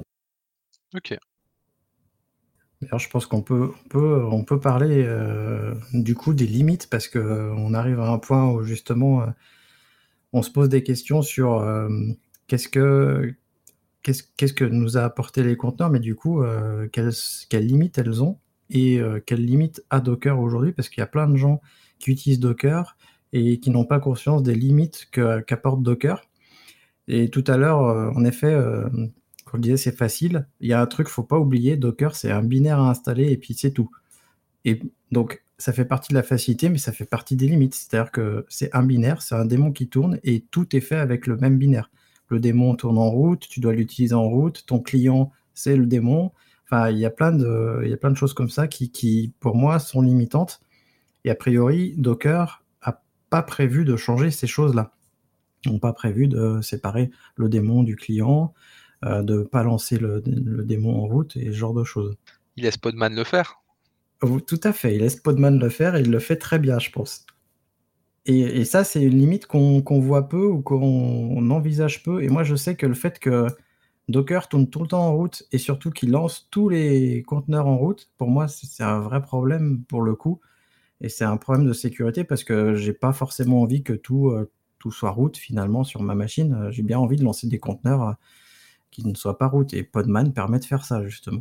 E: OK.
C: D'ailleurs, je pense qu'on peut, on peut, on peut parler euh, du coup des limites parce que euh, on arrive à un point où justement euh, on se pose des questions sur euh, qu'est-ce que qu'est-ce, qu'est-ce que nous a apporté les conteneurs, mais du coup euh, quelles, quelles limites elles ont et euh, quelles limites a Docker aujourd'hui parce qu'il y a plein de gens qui utilisent Docker et qui n'ont pas conscience des limites que, qu'apporte Docker. Et tout à l'heure, euh, en effet, euh, quand je disais c'est facile, il y a un truc, faut pas oublier, Docker, c'est un binaire à installer et puis c'est tout. Et donc, ça fait partie de la facilité, mais ça fait partie des limites. C'est-à-dire que c'est un binaire, c'est un démon qui tourne et tout est fait avec le même binaire. Le démon tourne en route, tu dois l'utiliser en route, ton client, c'est le démon. Enfin, il y a plein de, il y a plein de choses comme ça qui, qui, pour moi, sont limitantes. Et a priori, Docker a pas prévu de changer ces choses-là. Ils n'ont pas prévu de séparer le démon du client, euh, de pas lancer le, le démon en route et ce genre de choses.
E: Il laisse Podman le faire.
C: Oh, tout à fait, il laisse Podman le faire et il le fait très bien, je pense. Et, et ça, c'est une limite qu'on qu'on voit peu ou qu'on envisage peu. Et moi, je sais que le fait que Docker tourne tout le temps en route et surtout qu'il lance tous les conteneurs en route, pour moi, c'est un vrai problème pour le coup. Et c'est un problème de sécurité parce que j'ai pas forcément envie que tout, euh, tout soit route finalement sur ma machine. J'ai bien envie de lancer des conteneurs euh, qui ne soient pas route. Et Podman permet de faire ça, justement.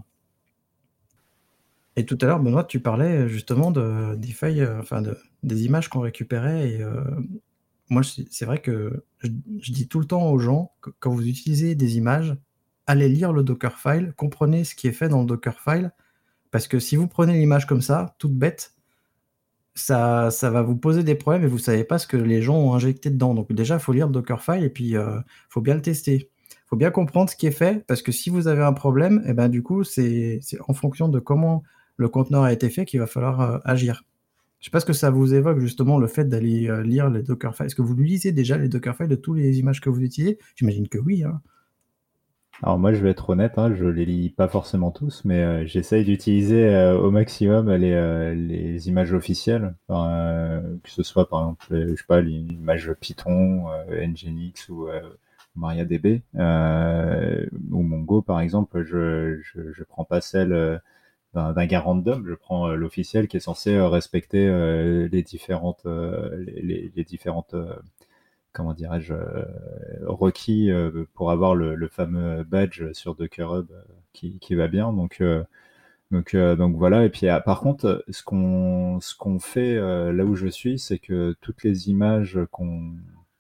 C: Et tout à l'heure, Benoît, tu parlais justement de, des feuilles, euh, enfin de, des images qu'on récupérait. Et euh, moi, c'est c'est vrai que je, je dis tout le temps aux gens que quand vous utilisez des images, allez lire le Dockerfile, comprenez ce qui est fait dans le Dockerfile, parce que si vous prenez l'image comme ça, toute bête, ça, ça va vous poser des problèmes et vous savez pas ce que les gens ont injecté dedans. Donc déjà, il faut lire le Dockerfile et puis euh, faut bien le tester. Il faut bien comprendre ce qui est fait, parce que si vous avez un problème, et ben du coup, c'est c'est en fonction de comment le conteneur a été fait qu'il va falloir euh, agir. Je sais pas ce que ça vous évoque justement le fait d'aller euh, lire les Dockerfiles. Est-ce que vous lisez déjà les Dockerfiles de toutes les images que vous utilisez? J'imagine que oui. Hein.
F: Alors moi, je vais être honnête, hein, je les lis pas forcément tous, mais euh, j'essaye d'utiliser euh, au maximum les, euh, les images officielles, enfin, euh, que ce soit par exemple, les- je sais pas, l'image Python, euh, Nginx ou euh, MariaDB euh, ou Mongo par exemple. Je je, je prends pas celle euh, d'un d'un gars random, je prends euh, l'officiel qui est censé euh, respecter euh, les différentes euh, les, les- les différentes euh, comment dirais-je, euh, requis euh, pour avoir le, le fameux badge sur Docker Hub euh, qui, qui va bien. Donc, euh, donc, euh, donc voilà. Et puis, ah, par contre, ce qu'on ce qu'on fait euh, là où je suis, c'est que toutes les images qu'on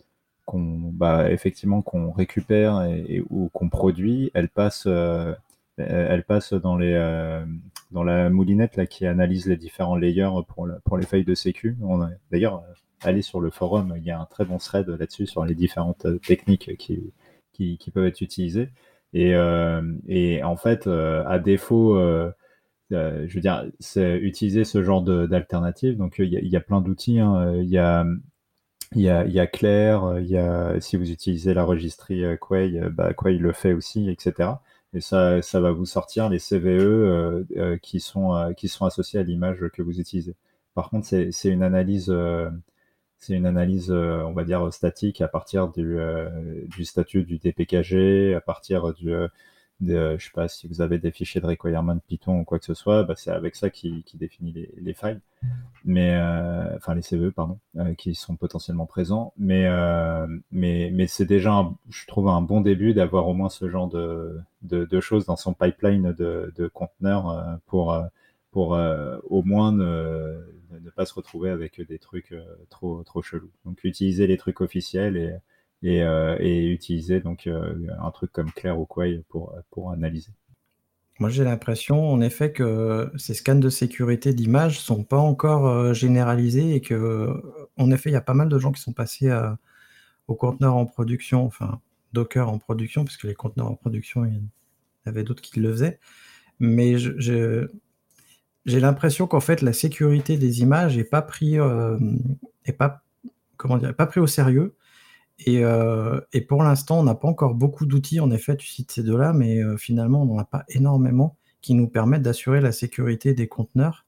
F: qu'on bah, effectivement qu'on récupère et, et- ou qu'on produit, elles passent euh, elles passent dans les euh, dans la moulinette là qui analyse les différents layers pour la- pour les feuilles de sécu. On a- D'ailleurs, euh, allez sur le forum, il y a un très bon thread là-dessus sur les différentes euh, techniques qui qui, qui peuvent être utilisées. Et, euh, et en fait, euh, à défaut, euh, euh, je veux dire, c'est utiliser ce genre de- d'alternative. Donc, il y, a- il y a plein d'outils. Hein. Il y a il y a, il y a Claire, euh, il y a, si vous utilisez la registrie euh, Quay, euh, bah, Quay le fait aussi, et cetera. Et ça, ça va vous sortir les C V E euh, euh, qui sont, euh, qui sont associés à l'image que vous utilisez. Par contre, c'est, c'est une analyse, euh, c'est une analyse, euh, on va dire, statique à partir du, euh, du statut du D P K G, à partir du, euh, de, je sais pas si vous avez des fichiers de requirement Python ou quoi que ce soit, bah, c'est avec ça qui, qui définit les, les failles mais euh, enfin les C V E pardon, euh, qui sont potentiellement présents, mais euh, mais mais c'est déjà, un, je trouve un bon début d'avoir au moins ce genre de de, de choses dans son pipeline de, de conteneurs euh, pour euh, pour euh, au moins ne, ne pas se retrouver avec des trucs euh, trop trop chelous. Donc utiliser les trucs officiels et et, euh, et utiliser donc euh, un truc comme Claire ou Quay pour pour analyser.
C: Moi, j'ai l'impression, en effet, que ces scans de sécurité d'images sont pas encore euh, généralisés et que, euh, en effet, il y a pas mal de gens qui sont passés à- aux conteneurs en production, enfin, Docker en production, puisque les conteneurs en production, il y en avait d'autres qui le faisaient. Mais je- je- j'ai l'impression qu'en fait, la sécurité des images est pas pris, euh, est pas, comment dire, pas pris au sérieux. Et, euh, et pour l'instant, on n'a pas encore beaucoup d'outils. En effet, tu cites ces deux-là, mais euh, finalement, on n'en a pas énormément qui nous permettent d'assurer la sécurité des conteneurs.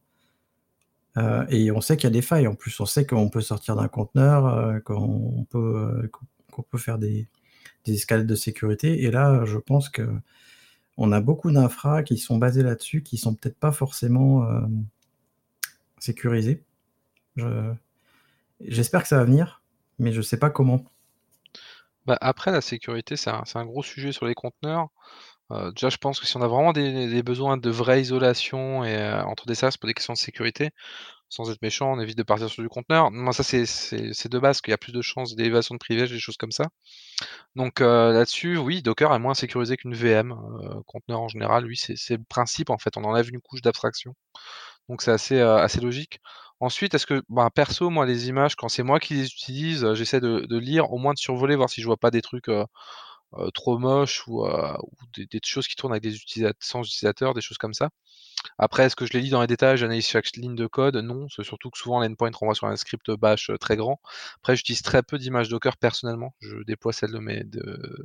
C: Euh, et on sait qu'il y a des failles. En plus, on sait qu'on peut sortir d'un conteneur, euh, qu'on peut, euh, qu'on qu'on peut faire des, des escalades de sécurité. Et là, je pense que on a beaucoup d'infras qui sont basés là-dessus, qui sont peut-être pas forcément euh, sécurisés. Je- J'espère que ça va venir, mais je sais pas comment.
E: Bah, après, la sécurité, c'est un, c'est un gros sujet sur les conteneurs. Euh, déjà, je pense que si on a vraiment des, des besoins de vraie isolation et euh, entre des services pour des questions de sécurité, sans être méchant, on évite de partir sur du conteneur. Moi, ça, c'est c'est- c'est de base qu'il y a plus de chances d'élévation de privilèges, des choses comme ça. Donc euh, là-dessus, oui, Docker est moins sécurisé qu'une V M. Euh, conteneur en général, oui, c'est c'est le principe en fait. On enlève une couche d'abstraction. Donc c'est assez, euh, assez logique. Ensuite, est-ce que, bah, perso, moi, les images, quand c'est moi qui les utilise, euh, j'essaie de, de lire, au moins de survoler, voir si je vois pas des trucs euh, euh, trop moches ou, euh, ou des, des choses qui tournent avec des utilisateurs, sans utilisateurs, des choses comme ça. Après, est-ce que je les lis dans les détails, j'analyse chaque ligne de code? Non, c'est surtout que souvent l'endpoint renvoie sur un script bash euh, très grand. Après, j'utilise très peu d'images Docker personnellement. Je déploie celles de mes de,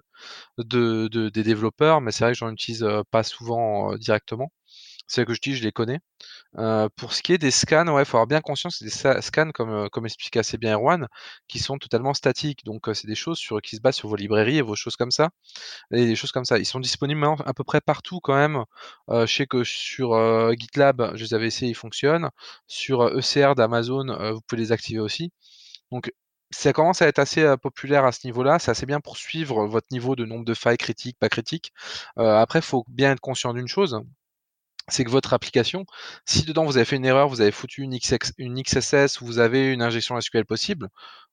E: de, de- des développeurs, mais c'est vrai que j'en utilise euh, pas souvent euh, directement. Celles que j'utilise, je les connais. Euh, pour ce qui est des scans, ouais, faut avoir bien conscience, c'est des sa- scans, comme, euh, comme expliqué assez bien Erwan, qui sont totalement statiques. Donc, euh, c'est des choses sur, qui se basent sur vos librairies et vos choses comme ça. Et des choses comme ça. Ils sont disponibles maintenant à peu près partout quand même. Euh, je sais que sur euh, GitLab, je les avais essayés, ils fonctionnent. Sur euh, E C R d'Amazon, euh, vous pouvez les activer aussi. Donc, ça commence à être assez euh, populaire à ce niveau-là. C'est assez bien pour suivre votre niveau de nombre de failles critiques, pas critiques. Euh, après, il faut bien être conscient d'une chose, c'est que votre application, si dedans vous avez fait une erreur, vous avez foutu une, X X, une X S S ou vous avez une injection S Q L possible,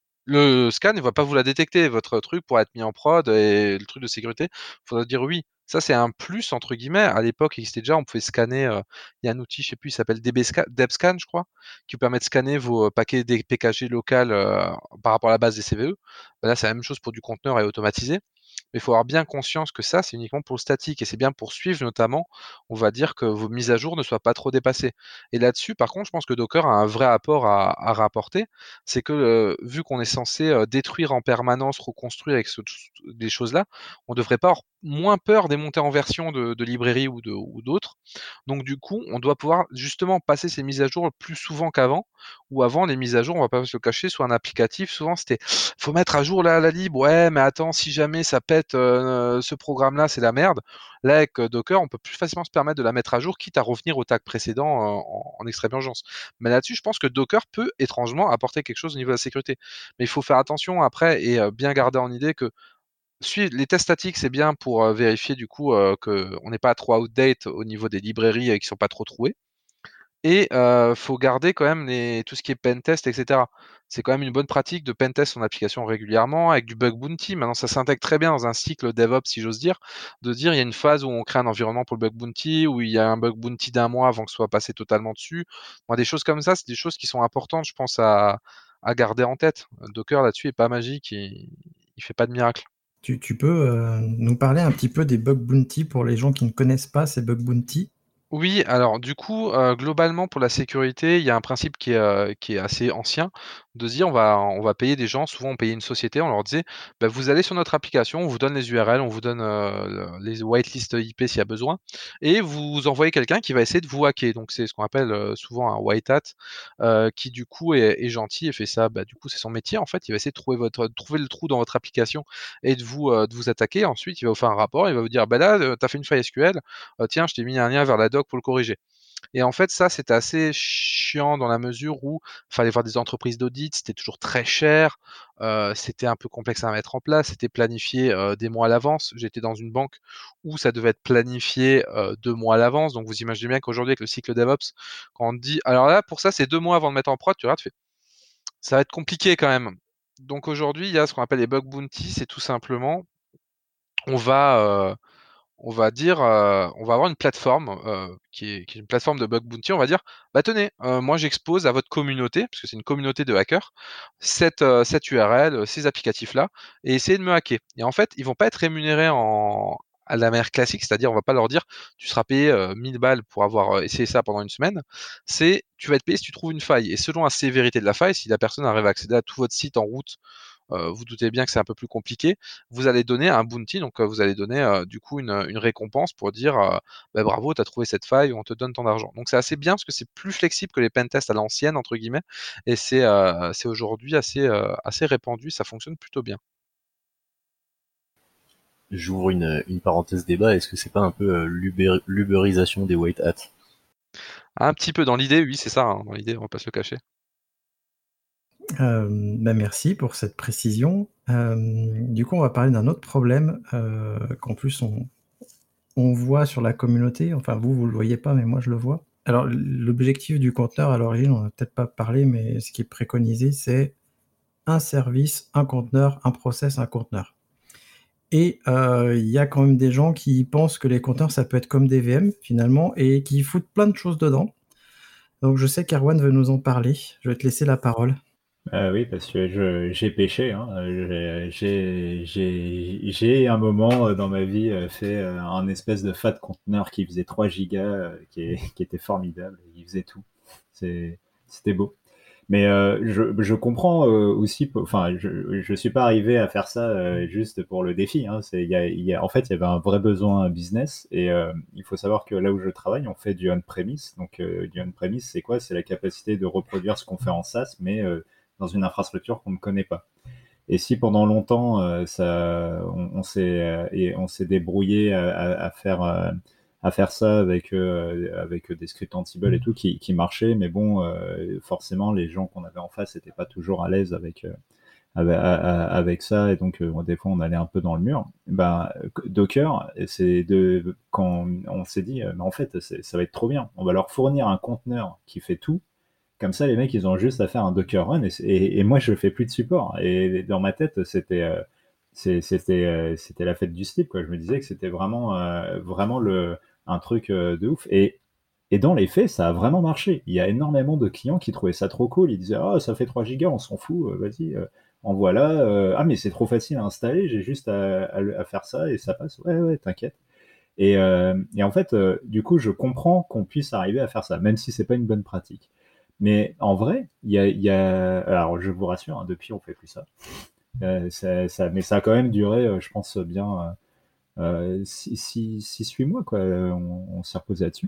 E: le scan ne va pas vous la détecter. Votre truc pour être mis en prod et le truc de sécurité, il faudra dire oui. Ça, c'est un plus, entre guillemets. À l'époque, il existait déjà, on pouvait scanner. euh, Il y a un outil, je sais plus, il s'appelle D B Scan, DebScan, je crois, qui vous permet de scanner vos euh, paquets des P K G local euh, par rapport à la base des C V E. Ben là, c'est la même chose pour du conteneur et automatisé. Mais il faut avoir bien conscience que ça, c'est uniquement pour le statique et c'est bien pour suivre notamment, on va dire que vos mises à jour ne soient pas trop dépassées. Et là-dessus, par contre, je pense que Docker a un vrai apport à, à rapporter, c'est que euh, vu qu'on est censé euh, détruire en permanence, reconstruire avec ce, des choses-là, on devrait pas avoir moins peur des montées en version de, de librairies ou de- ou d'autres. Donc du coup, on doit pouvoir justement passer ces mises à jour plus souvent qu'avant, ou avant les mises à jour, on va pas se le cacher, soit un applicatif, souvent c'était faut mettre à jour la, la lib, ouais, mais attends, si jamais ça pète euh, ce programme-là, c'est la merde. Là, avec euh, Docker, on peut plus facilement se permettre de la mettre à jour, quitte à revenir au tag précédent euh, en, en extrême urgence. Mais là-dessus, je pense que Docker peut étrangement apporter quelque chose au niveau de la sécurité. Mais il faut faire attention après et euh, bien garder en idée que suivre les tests statiques, c'est bien pour euh, vérifier du coup euh, qu'on n'est pas trop outdate au niveau des librairies euh, qui sont pas trop trouées. Et euh, faut garder quand même les, tout ce qui est pentest, et cetera. C'est quand même une bonne pratique de pentest son application régulièrement avec du bug bounty. Maintenant, ça s'intègre très bien dans un cycle DevOps, si j'ose dire, de dire il y a une phase où on crée un environnement pour le bug bounty, où il y a un bug bounty d'un mois avant que ce soit passé totalement dessus. Bon, des choses comme ça, c'est des choses qui sont importantes, je pense, à, à garder en tête. Docker là-dessus est pas magique, il, il fait pas de miracle.
C: Tu, tu peux euh, nous parler un petit peu des bug bounty pour les gens qui ne connaissent pas ces bug bounty?
E: Oui, alors du coup, euh, globalement pour la sécurité, il y a un principe qui est, euh, qui est assez ancien, de se dire on va, on va payer des gens, souvent on payait une société, on leur disait bah, vous allez sur notre application, on vous donne les U R L, on vous donne euh, les whitelist I P s'il y a besoin, et vous envoyez quelqu'un qui va essayer de vous hacker. Donc c'est ce qu'on appelle euh, souvent un white hat, euh, qui du coup est, est gentil et fait ça, bah, du coup c'est son métier en fait, il va essayer de trouver, votre, de trouver le trou dans votre application et de vous, euh, de vous attaquer. Ensuite il va vous faire un rapport, il va vous dire bah là, tu as fait une faille S Q L, euh, tiens, je t'ai mis un lien vers la doc pour le corriger. Et en fait, ça, c'était assez chiant dans la mesure où il fallait voir des entreprises d'audit, c'était toujours très cher, euh, c'était un peu complexe à mettre en place, c'était planifié euh, des mois à l'avance. J'étais dans une banque où ça devait être planifié euh, deux mois à l'avance. Donc vous imaginez bien qu'aujourd'hui, avec le cycle DevOps, quand on dit, alors là, pour ça, c'est deux mois avant de mettre en prod, tu regardes, tu fais, ça va être compliqué quand même. Donc aujourd'hui, il y a ce qu'on appelle les bug bounty, c'est tout simplement, on va, euh, on va dire, euh, on va avoir une plateforme euh, qui, est, qui est une plateforme de bug bounty. On va dire, bah tenez, euh, moi j'expose à votre communauté, parce que c'est une communauté de hackers, cette, euh, cette U R L, euh, ces applicatifs-là, et essayez de me hacker. Et en fait, ils vont pas être rémunérés en à la manière classique, c'est-à-dire on va pas leur dire tu seras payé euh, mille balles pour avoir euh, essayé ça pendant une semaine. C'est tu vas être payé si tu trouves une faille. Et selon la sévérité de la faille, si la personne arrive à accéder à tout votre site en route, euh, vous doutez bien que c'est un peu plus compliqué, vous allez donner un bounty, donc euh, vous allez donner euh, du coup une, une récompense pour dire euh, bah, bravo, tu as trouvé cette faille, on te donne ton argent. Donc c'est assez bien parce que c'est plus flexible que les pentests à l'ancienne, entre guillemets, et c'est euh, c'est aujourd'hui assez, euh, assez répandu, ça fonctionne plutôt bien.
D: J'ouvre une, une parenthèse débat, est-ce que c'est pas un peu euh, l'uber, l'uberisation des white hats?
E: Un petit peu dans l'idée, oui, c'est ça, hein, dans l'idée, on va pas se le cacher.
C: Euh, bah merci pour cette précision. Euh, du coup, on va parler d'un autre problème euh, qu'en plus on, on voit sur la communauté. Enfin, vous, vous le voyez pas, mais moi, je le vois. Alors, l'objectif du conteneur, à l'origine, on n'a peut-être pas parlé, mais ce qui est préconisé, c'est un service, un conteneur, un process, un conteneur. Et il euh, y a quand même des gens qui pensent que les conteneurs, ça peut être comme des V M, finalement, et qui foutent plein de choses dedans. Donc je sais qu'Erwan veut nous en parler. Je vais te laisser la parole.
F: Euh, oui, parce que je, j'ai pêché. Hein. Euh, J'ai, j'ai, j'ai un moment euh, dans ma vie euh, fait euh, un espèce de fat conteneur qui faisait trois gigas, euh, qui, est- qui était formidable. Il faisait tout. C'est, c'était beau. Mais euh, je, je comprends euh, aussi, p- enfin, je, je suis pas arrivé à faire ça euh, juste pour le défi. Hein. C'est, il y a, il y a- en fait, il y avait un vrai besoin business et euh, il faut savoir que là où je travaille, on fait du on-premise. Donc, euh, du on-premise, c'est quoi? C'est la capacité de reproduire ce qu'on fait en SaaS, mais euh, dans une infrastructure qu'on ne connaît pas. Et si pendant longtemps, euh, ça, on, on s'est euh, et on s'est débrouillé à, à- à faire euh, à faire ça avec euh, avec des scripts Ansible et tout qui, qui marchaient, mais bon, euh, forcément, les gens qu'on avait en face n'étaient pas toujours à l'aise avec euh, avec, à- à- avec ça, et donc euh, des fois on allait un peu dans le mur. Ben, Docker, c'est de quand on s'est dit, euh, mais en fait, c'est- ça va être trop bien. On va leur fournir un conteneur qui fait tout. Comme ça, les mecs, ils ont juste à faire un Docker run et, et, et moi, je fais plus de support. Et dans ma tête, c'était euh, c'est- c'était euh, c'était la fête du slip, quoi. Je me disais que c'était vraiment euh, vraiment le un truc euh, de ouf. Et et dans les faits, ça a vraiment marché. Il y a énormément de clients qui trouvaient ça trop cool. Ils disaient, ah, ça fait trois gigas, on s'en fout, euh, vas-y, euh, envoie-la. Euh, ah, mais c'est trop facile à installer, j'ai juste à, à à faire ça et ça passe. Ouais, ouais, t'inquiète. Et, euh, et en fait, euh, du coup, je comprends qu'on puisse arriver à faire ça, même si c'est pas une bonne pratique. Mais en vrai, il y a, il y a- alors je vous rassure, hein, depuis on fait plus ça. Euh, ça, ça- mais ça a quand même duré, euh, je pense bien euh, six huit mois, quoi. On, on s'est reposé là-dessus.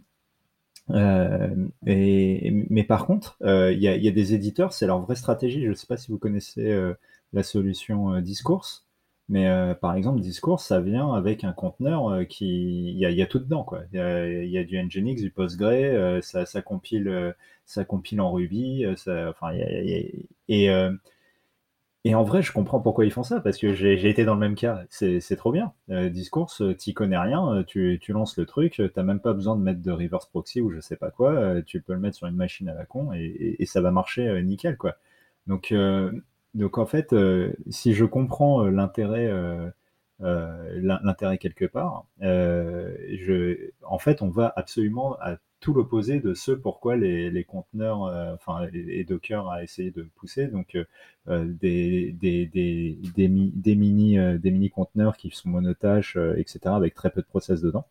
F: Euh, et, mais par contre, euh, il y a, il y a des éditeurs, c'est leur vraie stratégie. Je ne sais pas si vous connaissez euh, la solution euh, Discourse, mais euh, par exemple, Discourse, ça vient avec un conteneur euh, qui, il y a, il y a tout dedans, quoi. Il y a, il y a du Nginx, du Postgre, euh, ça, ça compile, euh, ça compile en Ruby, euh, ça, enfin, il y a- il y a- et euh, et en vrai, je comprends pourquoi ils font ça, parce que j'ai j'ai été dans le même cas. C'est c'est trop bien. Euh, Discourse, euh, t'y connais rien, euh, tu, tu lances le truc, euh, t'as même pas besoin de mettre de reverse proxy ou je sais pas quoi, euh, tu peux le mettre sur une machine à la con et, et- et ça va marcher euh, nickel, quoi. Donc, euh, donc en fait, euh, si je comprends euh, l'intérêt euh, euh, l'in- l'intérêt quelque part, euh, je, en fait, on va absolument à tout l'opposé de ce pourquoi les, les conteneurs, euh, enfin, et, et Docker a essayé de pousser. Donc, euh, euh, des, des, des, des, mi- des mini, euh, des mini conteneurs qui sont monotâches, euh, et cetera, avec très peu de process dedans.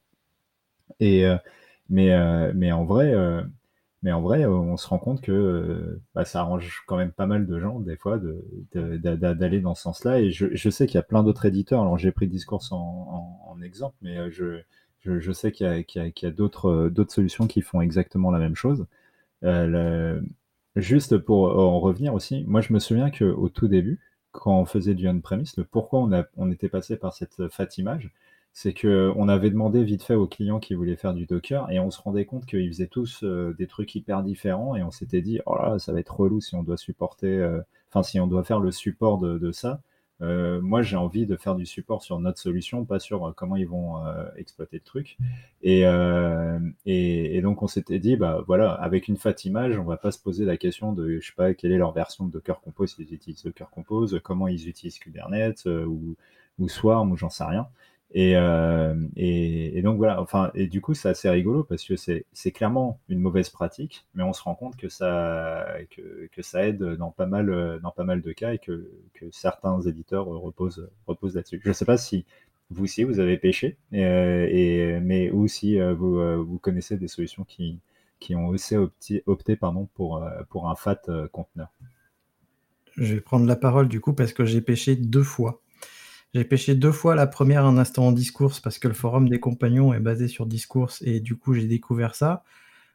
F: Et, euh, mais, euh, mais en vrai, euh, mais en vrai, euh, on se rend compte que euh, bah, ça arrange quand même pas mal de gens, des fois, de, de- d'a- d'a- d'aller dans ce sens-là. Et je, je sais qu'il y a plein d'autres éditeurs. Alors, j'ai pris Discourse en, en- en exemple, mais euh, je, je, je sais qu'il y a, qu'il y a, qu'il y a d'autres, euh, d'autres solutions qui font exactement la même chose. Euh, le- Juste pour en revenir aussi, moi je me souviens qu'au tout début, quand on faisait du on-premise, le pourquoi on, a, on était passé par cette fat image, c'est que on avait demandé vite fait aux clients qui voulaient faire du Docker et on se rendait compte qu'ils faisaient tous euh, des trucs hyper différents et on s'était dit, oh là, ça va être relou si on doit supporter, euh, enfin si on doit faire le support de, de ça. Euh, moi j'ai envie de faire du support sur notre solution, pas sur euh, comment ils vont euh, exploiter le truc. Et, euh, et, et donc on s'était dit, bah voilà, avec une fat image, on va pas se poser la question de, je sais pas, quelle est leur version de Docker Compose, s'ils utilisent Docker Compose, comment ils utilisent Kubernetes euh, ou, ou Swarm ou j'en sais rien. Et, euh, et, et donc voilà, enfin, et du coup c'est assez rigolo parce que c'est c'est clairement une mauvaise pratique, mais on se rend compte que ça que, que ça aide dans pas mal euh, dans pas mal de cas et que, que certains éditeurs reposent reposent là-dessus. Je sais pas si vous aussi vous avez pêché, euh, et, mais ou si euh, vous, euh, vous connaissez des solutions qui, qui ont aussi opté, opté pardon, pour, euh, pour un fat euh, conteneur.
C: Je vais prendre la parole du coup parce que j'ai pêché deux fois. J'ai pêché deux fois, la première en instant en Discourse parce que le forum des compagnons est basé sur Discourse et du coup j'ai découvert ça.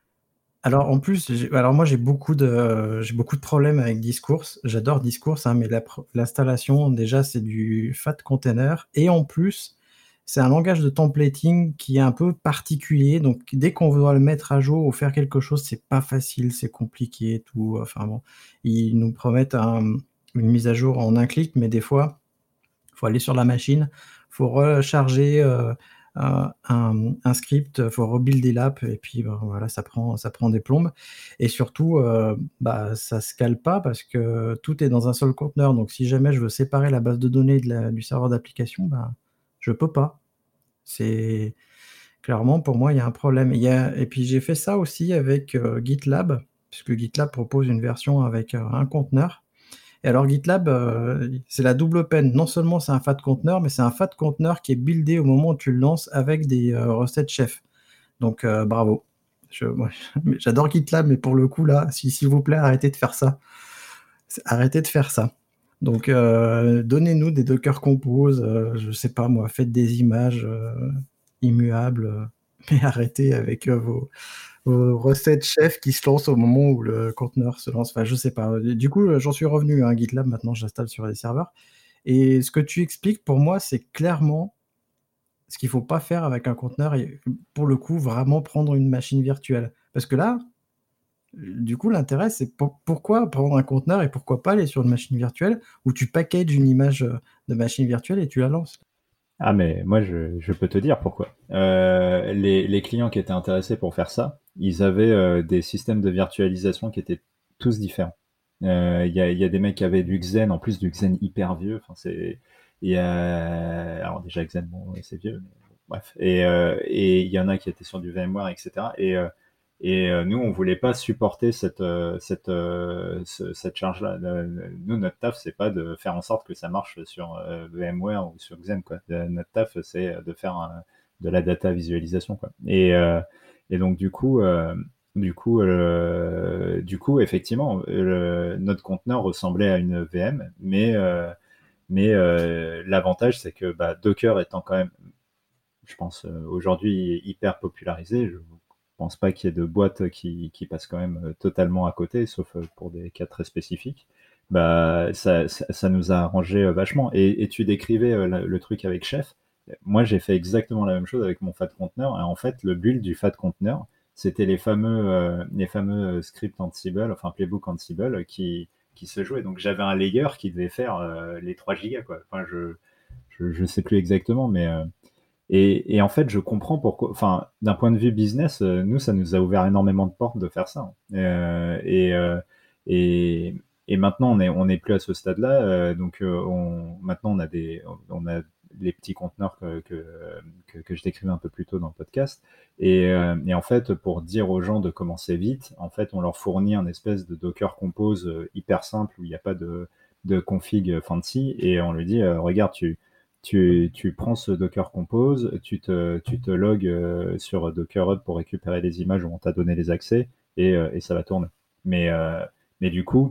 C: Alors en plus, j'ai- alors moi j'ai beaucoup de j'ai beaucoup de problèmes avec Discourse. J'adore Discourse, hein, mais la pr- l'installation déjà c'est du fat container et en plus c'est un langage de templating qui est un peu particulier. Donc dès qu'on doit le mettre à jour ou faire quelque chose, c'est pas facile, c'est compliqué, et tout. Enfin bon, ils nous promettent un- une mise à jour en un clic, mais des fois faut aller sur la machine, faut recharger euh, un, un, un script, faut rebuilder l'app et puis ben, voilà, ça prend, ça prend des plombes. Et surtout, euh, bah, ça se cale pas parce que tout est dans un seul conteneur. Donc si jamais je veux séparer la base de données de la, du serveur d'application, bah, je peux pas. C'est clairement pour moi il y a un problème. Il y a, et puis j'ai fait ça aussi avec euh, GitLab. puisque GitLab propose une version avec euh, un conteneur. Et alors GitLab, euh, c'est la double peine. Non seulement c'est un fat conteneur, mais c'est un fat conteneur qui est buildé au moment où tu le lances avec des euh, recettes chef. Donc euh, bravo. Je, moi, j'adore GitLab, mais pour le coup là, si, s'il vous plaît, arrêtez de faire ça. Arrêtez de faire ça. Donc euh, donnez-nous des Docker Compose, euh, je sais pas moi, faites des images euh, immuables, euh, mais arrêtez avec euh, vos, vos recettes chef qui se lancent au moment où le conteneur se lance. Enfin, je sais pas. Du coup, j'en suis revenu à hein, GitLab, maintenant j'installe sur les serveurs. Et ce que tu expliques, pour moi, c'est clairement ce qu'il faut pas faire avec un conteneur, et pour le coup, vraiment prendre une machine virtuelle. Parce que là, du coup, l'intérêt, c'est pour, pourquoi prendre un conteneur et pourquoi pas aller sur une machine virtuelle où tu packages une image de machine virtuelle et tu la lances.
F: Ah mais moi je, je peux te dire pourquoi. Euh, les, les clients qui étaient intéressés pour faire ça, ils avaient euh, des systèmes de virtualisation qui étaient tous différents. Il euh, y, a, y a des mecs qui avaient du Xen, en plus du Xen hyper vieux. Enfin c'est, il y a alors déjà Xen bon c'est vieux, mais bon, bref. Et euh, et il y en a qui étaient sur du VMware et cetera. Et euh, et euh, nous on voulait pas supporter cette euh, cette euh, ce, cette charge là. Nous notre taf c'est pas de faire en sorte que ça marche sur euh, VMware ou sur Xen quoi. Euh, notre taf c'est de faire un, de la data visualisation quoi. Et euh, et donc du coup euh, du coup euh, du coup effectivement le, notre conteneur ressemblait à une V M, mais euh, mais euh, l'avantage c'est que bah, Docker étant quand même, je pense euh, aujourd'hui hyper popularisé, je Je pense pas qu'il y ait de boîtes qui, qui passent quand même totalement à côté, sauf pour des cas très spécifiques. Bah, ça, ça, ça nous a arrangé vachement. Et, et tu décrivais le, le truc avec Chef. Moi, j'ai fait exactement la même chose avec mon fat container. Et en fait, le build du fat container, c'était les fameux, euh, les fameux scripts Ansible, enfin playbook Ansible, qui, qui se jouaient. Donc, j'avais un layer qui devait faire euh, les trois gigas, quoi. Enfin, je, je, je sais plus exactement, mais euh, et, et en fait, je comprends pourquoi. Enfin, d'un point de vue business, euh, nous, ça nous a ouvert énormément de portes de faire ça. Hein. Euh, et, euh, et, et maintenant, on est, on est plus à ce stade-là. Euh, donc, euh, on, maintenant, on a des, on a les petits conteneurs que, que, que, que je décrivais un peu plus tôt dans le podcast. Et, euh, et en fait, pour dire aux gens de commencer vite, en fait, on leur fournit un espèce de Docker Compose euh, hyper simple où il n'y a pas de, de config fancy. Et on lui dit, euh, regarde, tu Tu, tu prends ce Docker Compose, tu te, tu te logs euh, sur Docker Hub pour récupérer les images où on t'a donné les accès et, euh, et ça va tourner. Mais, euh, mais du coup,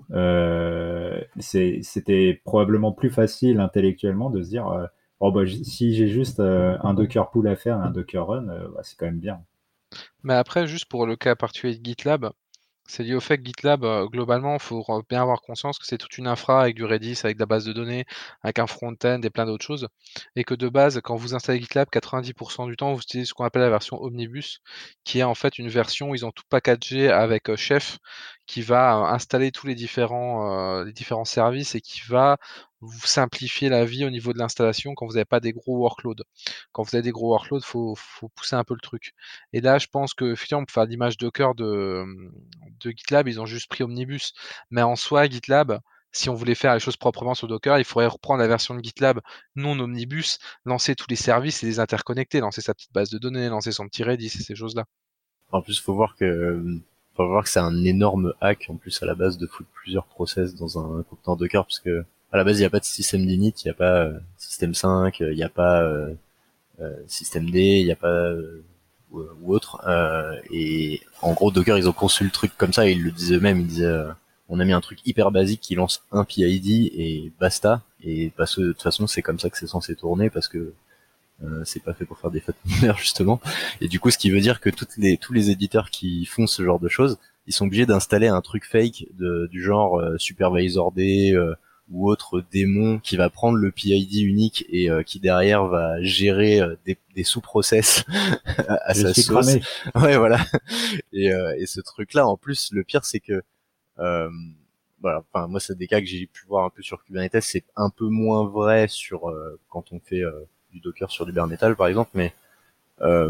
F: euh, c'est, c'était probablement plus facile intellectuellement de se dire euh, oh bah, si j'ai juste euh, un Docker Pull à faire et un Docker Run, euh, bah, c'est quand même bien.
E: Mais après, juste pour le cas particulier de GitLab, c'est lié au fait que GitLab, euh, globalement, il faut re- bien avoir conscience que c'est toute une infra avec du Redis, avec de la base de données, avec un front-end et plein d'autres choses. Et que de base, quand vous installez GitLab, quatre-vingt-dix pour cent du temps, vous utilisez ce qu'on appelle la version Omnibus, qui est en fait une version où ils ont tout packagé avec euh, Chef, qui va euh, installer tous les différents, euh, les différents services et qui va vous simplifier la vie au niveau de l'installation quand vous n'avez pas des gros workloads. Quand vous avez des gros workloads, il faut, faut pousser un peu le truc. Et là, je pense que effectivement, pour faire l'image Docker de, de GitLab, ils ont juste pris Omnibus. Mais en soi, GitLab, si on voulait faire les choses proprement sur Docker, il faudrait reprendre la version de GitLab non Omnibus, lancer tous les services et les interconnecter, lancer sa petite base de données, lancer son petit Redis et ces choses-là.
D: En plus, faut voir que, faut voir que c'est un énorme hack, en plus, à la base, de foutre plusieurs process dans un conteneur Docker, parce que, à la base, il n'y a pas de système d'init, il n'y a pas euh, système cinq, il n'y a pas euh, euh, système D, il n'y a pas euh, ou, ou autre. Euh, et en gros, Docker, ils ont conçu le truc comme ça, et ils le disaient eux-mêmes, ils disaient, euh, on a mis un truc hyper basique qui lance un P I D et basta. Et parce que de toute façon, c'est comme ça que c'est censé tourner, parce que euh, c'est pas fait pour faire des fat containers justement. Et du coup, ce qui veut dire que toutes les tous les éditeurs qui font ce genre de choses, ils sont obligés d'installer un truc fake de, du genre euh, Supervisor D euh, ou autre démon qui va prendre le P I D unique et euh, qui derrière va gérer euh, des, des sous-process à, à sa sauce. Cramé. Ouais, voilà. Et, euh, et ce truc-là, en plus, le pire, c'est que euh, voilà. Enfin, moi, c'est des cas que j'ai pu voir un peu sur Kubernetes. C'est un peu moins vrai sur euh, quand on fait euh, du Docker sur du bare metal, par exemple. Mais euh,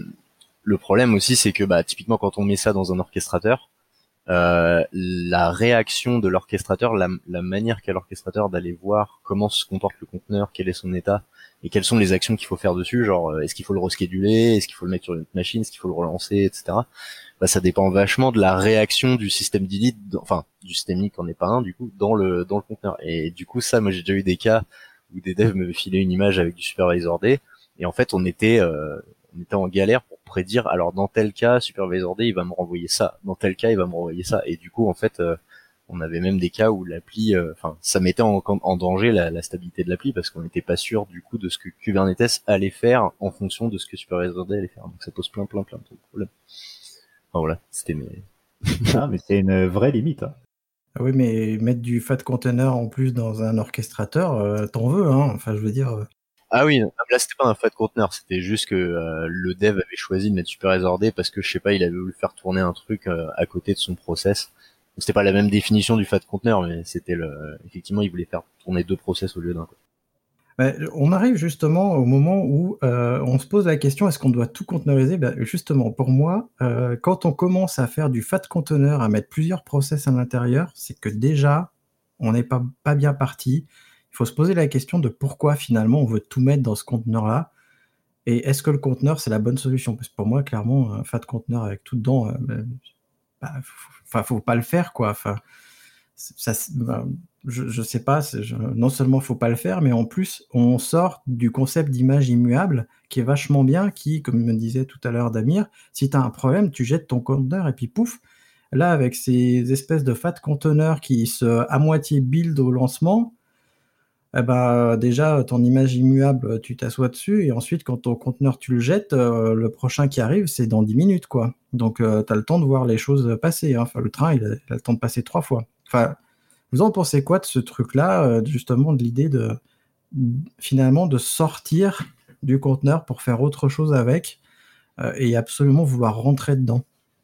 D: le problème aussi, c'est que bah, typiquement, quand on met ça dans un orchestrateur, Euh, la réaction de l'orchestrateur, la, la manière qu'a l'orchestrateur d'aller voir comment se comporte le conteneur, quel est son état et quelles sont les actions qu'il faut faire dessus, genre est-ce qu'il faut le rescheduler, est-ce qu'il faut le mettre sur une autre machine, est-ce qu'il faut le relancer, et cetera. bah ça dépend vachement de la réaction du système d'init, enfin du système init qui en est pas un du coup, dans le dans le conteneur. Et du coup ça, moi j'ai déjà eu des cas où des devs me filaient une image avec du supervisor D, et en fait on était euh, on était en galère pour prédire, alors dans tel cas supervisor D il va me renvoyer ça, dans tel cas il va me renvoyer ça, et du coup en fait euh, on avait même des cas où l'appli, enfin, euh, ça mettait en, en danger la, la stabilité de l'appli parce qu'on n'était pas sûr du coup de ce que Kubernetes allait faire en fonction de ce que Supervisor D allait faire. Donc ça pose plein, plein, plein de problèmes. Enfin voilà, c'était mes.
F: Ah, mais c'est une vraie limite. Hein.
C: Ah oui, mais mettre du fat container en plus dans un orchestrateur, euh, t'en veux, hein. Enfin, je veux dire. Euh...
D: Ah oui, là c'était pas un fat container, c'était juste que euh, le dev avait choisi de mettre Supervisor D parce que je sais pas, il avait voulu faire tourner un truc euh, à côté de son process. C'était pas la même définition du fat container, mais c'était le, effectivement, il voulait faire tourner deux process au lieu d'un. Quoi.
C: Ben, on arrive justement au moment où euh, on se pose la question, est-ce qu'on doit tout containeriser? Ben, justement, pour moi, euh, quand on commence à faire du fat container, à mettre plusieurs process à l'intérieur, c'est que déjà, on n'est pas, pas bien parti. Il faut se poser la question de pourquoi finalement on veut tout mettre dans ce conteneur-là. Et est-ce que le conteneur, c'est la bonne solution? Parce que pour moi, clairement, un fat container avec tout dedans, euh, ben, bah, faut, faut pas le faire, quoi. Enfin, ça, bah, je, je sais pas, je, non seulement faut pas le faire, mais en plus, on sort du concept d'image immuable qui est vachement bien, qui, comme me disait tout à l'heure Damir, si tu as un problème, tu jettes ton conteneur et puis pouf. Là, avec ces espèces de fat conteneurs qui se à moitié build au lancement, eh ben, déjà, ton image immuable, tu t'assois dessus, et ensuite, quand ton conteneur, tu le jettes, euh, le prochain qui arrive, c'est dans dix minutes, quoi. Donc, euh, tu as le temps de voir les choses passer. Hein. Enfin, le train, il a, il a le temps de passer trois fois. Enfin, vous en pensez quoi de ce truc-là, euh, justement, de l'idée de, finalement, de sortir du conteneur pour faire autre chose avec, euh, et absolument vouloir rentrer dedans?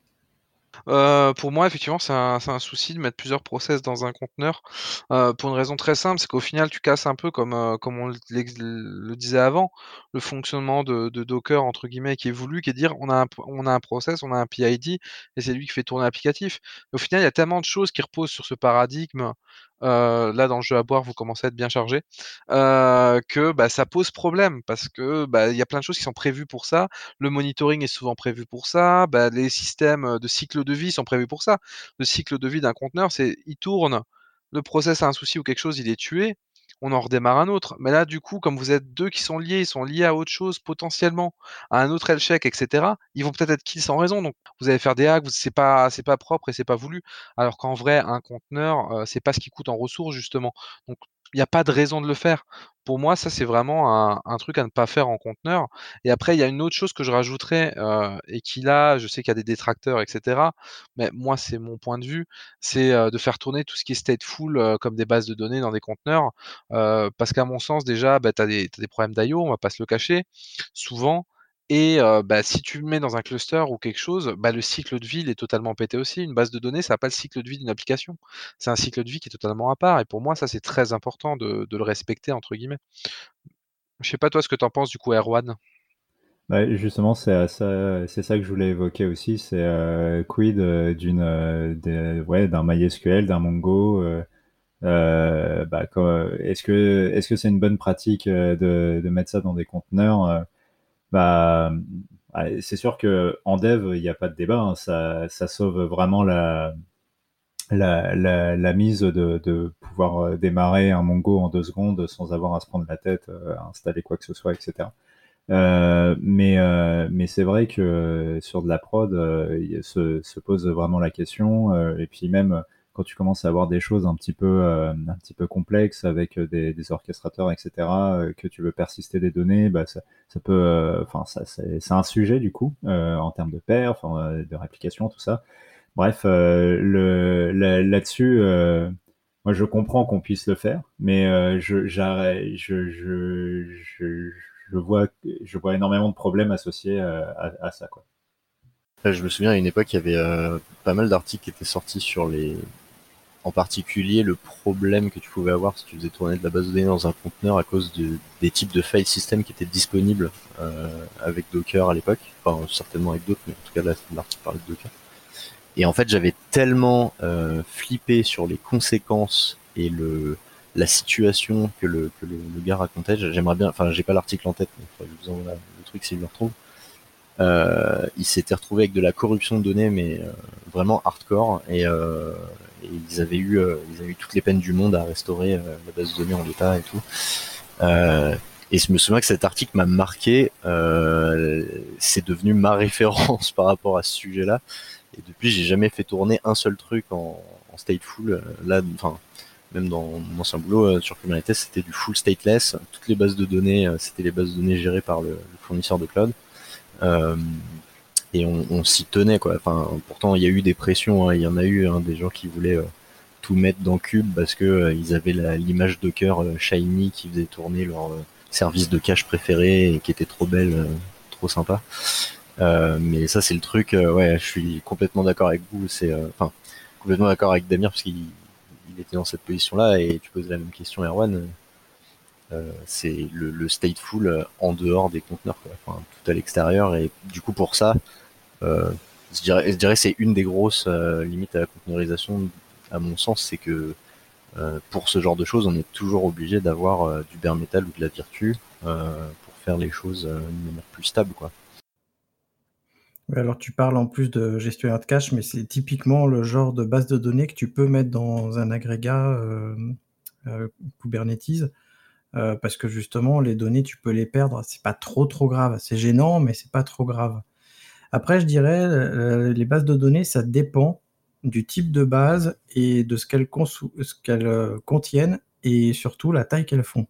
E: Euh, pour moi, effectivement, c'est un, c'est un souci de mettre plusieurs process dans un conteneur, euh, pour une raison très simple, c'est qu'au final, tu casses un peu, comme, euh, comme on le, le disait avant, le fonctionnement de, de Docker, entre guillemets, qui est voulu, qui est de dire on a, un, on a un process, on a un P I D, et c'est lui qui fait tourner l'applicatif. Au final, il y a tellement de choses qui reposent sur ce paradigme. Euh, là, dans le jeu à boire, vous commencez à être bien chargé, euh, que bah, ça pose problème, parce que bah, y a plein de choses qui sont prévues pour ça. Le monitoring est souvent prévu pour ça. Bah, les systèmes de cycle de vie sont prévus pour ça. Le cycle de vie d'un conteneur, c'est il tourne, le process a un souci ou quelque chose, il est tué, on en redémarre un autre. Mais là, du coup, comme vous êtes deux qui sont liés, ils sont liés à autre chose potentiellement, à un autre health check, et cetera. Ils vont peut-être être kills sans raison. Donc, vous allez faire des hacks, c'est pas, c'est pas propre et c'est pas voulu. Alors qu'en vrai, un conteneur, euh, c'est pas ce qui coûte en ressources justement. Donc, il n'y a pas de raison de le faire. Pour moi, ça, c'est vraiment un, un truc à ne pas faire en conteneur. Et après, il y a une autre chose que je rajouterais, euh, et qui là, je sais qu'il y a des détracteurs, et cetera. Mais moi, c'est mon point de vue, c'est euh, de faire tourner tout ce qui est stateful, euh, comme des bases de données dans des conteneurs. Euh, parce qu'à mon sens, déjà, bah, tu as des, t'as des problèmes d'I O, on va pas se le cacher, souvent. Et euh, bah, si tu le mets dans un cluster ou quelque chose, bah, le cycle de vie il est totalement pété aussi. Une base de données, ça n'a pas le cycle de vie d'une application. C'est un cycle de vie qui est totalement à part. Et pour moi, ça, c'est très important de, de le respecter, entre guillemets. Je sais pas toi ce que tu en penses du coup, Erwan.
F: Bah, justement, c'est ça, c'est ça que je voulais évoquer aussi. C'est euh, quid euh, d'une, euh, des- ouais, d'un MySQL, d'un Mongo. Euh, euh, bah, quoi, est-ce que, est-ce que c'est une bonne pratique euh, de, de mettre ça dans des conteneurs? Euh, bah, ouais, c'est sûr que en dev, il n'y a pas de débat. Hein. ça, ça sauve vraiment la, la, la, la mise de, de pouvoir euh, démarrer un Mongo en deux secondes sans avoir à se prendre la tête, euh, à installer quoi que ce soit, et cetera. Euh, mais euh, mais c'est vrai que euh, sur de la prod, euh, il se, se pose vraiment la question. Euh, et puis même euh, quand tu commences à avoir des choses un petit peu euh, un petit peu complexes avec euh, des, des orchestrateurs, et cetera, euh, que tu veux persister des données, bah ça, ça peut, enfin ça c'est c'est un sujet du coup euh, en termes de perf, euh, de réplication, tout ça. Bref, euh, le là- là-dessus. Euh, moi, je comprends qu'on puisse le faire, mais euh, je, j'arrête, je, je, je, je vois, je vois énormément de problèmes associés euh, à, à ça, quoi.
D: Je me souviens à une époque, il y avait euh, pas mal d'articles qui étaient sortis sur les, en particulier le problème que tu pouvais avoir si tu faisais tourner de la base de données dans un conteneur à cause de, des types de file system qui étaient disponibles euh, avec Docker à l'époque. Enfin, certainement avec d'autres, mais en tout cas là, l'article parlait de Docker. Et en fait, j'avais tellement euh, flippé sur les conséquences et le la situation que le que le, le gars racontait. J'aimerais bien, enfin, j'ai pas l'article en tête, mais je vous envoie le truc si je le retrouve. Euh, ils s'étaient retrouvés avec de la corruption de données, mais euh, vraiment hardcore, et, euh, et ils avaient eu, euh, ils avaient eu toutes les peines du monde à restaurer euh, la base de données en l'état et tout. Euh, et je me souviens que cet article m'a marqué. Euh, c'est devenu ma référence par rapport à ce sujet-là. Et depuis, j'ai jamais fait tourner un seul truc en, en stateful. Là, enfin, même dans mon ancien boulot euh, sur Kubernetes, c'était du full stateless. Toutes les bases de données, euh, c'était les bases de données gérées par le, le fournisseur de cloud. Euh, et on, on s'y tenait, quoi. Enfin, pourtant, il y a eu des pressions. Hein. Il y en a eu hein, des gens qui voulaient euh, tout mettre dans Kube parce que euh, ils avaient la- l'image Docker euh, shiny qui faisait tourner leur euh, service de cache préféré et qui était trop belle, euh, trop sympa. Euh, mais ça, c'est le truc. Euh, ouais, je suis complètement d'accord avec vous. C'est, euh, enfin, complètement d'accord avec Damir parce qu'il il était dans cette position-là et tu poses la même question, Erwan. Euh, c'est le, le stateful euh, en dehors des conteneurs, quoi. Enfin, tout à l'extérieur. Et du coup, pour ça, euh, je dirais, je dirais c'est une des grosses euh, limites à la conteneurisation, à mon sens, c'est que euh, pour ce genre de choses, on est toujours obligé d'avoir euh, du bare metal ou de la virtu euh, pour faire les choses euh, d'une manière plus stable, quoi.
C: Ouais, alors tu parles en plus de gestionnaire de cache, mais c'est typiquement le genre de base de données que tu peux mettre dans un agrégat euh, euh, Kubernetes, euh, parce que justement les données tu peux les perdre, c'est pas trop trop grave, c'est gênant mais c'est pas trop grave. Après je dirais euh, les bases de données ça dépend du type de base et de ce qu'elles consou- ce qu'elles euh, contiennent et surtout la taille qu'elles font.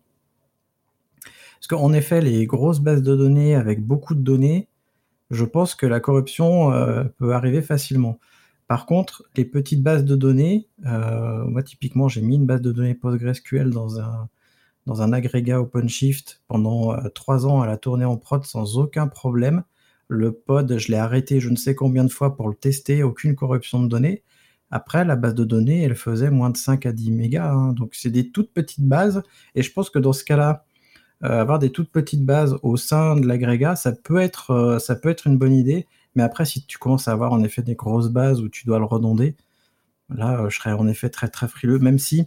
C: Parce qu'en effet les grosses bases de données avec beaucoup de données, je pense que la corruption euh, peut arriver facilement. Par contre, les petites bases de données, euh, moi typiquement j'ai mis une base de données PostgreSQL dans un, dans un agrégat OpenShift pendant euh, trois ans à la tournée en prod sans aucun problème. Le pod, je l'ai arrêté je ne sais combien de fois pour le tester, aucune corruption de données. Après, la base de données, elle faisait moins de cinq à dix mégas, hein, donc c'est des toutes petites bases, et je pense que dans ce cas-là, euh, avoir des toutes petites bases au sein de l'agrégat, ça peut être, euh, ça peut être une bonne idée. Mais après, si tu commences à avoir en effet des grosses bases où tu dois le redonder, là, euh, je serais en effet très très frileux. Même si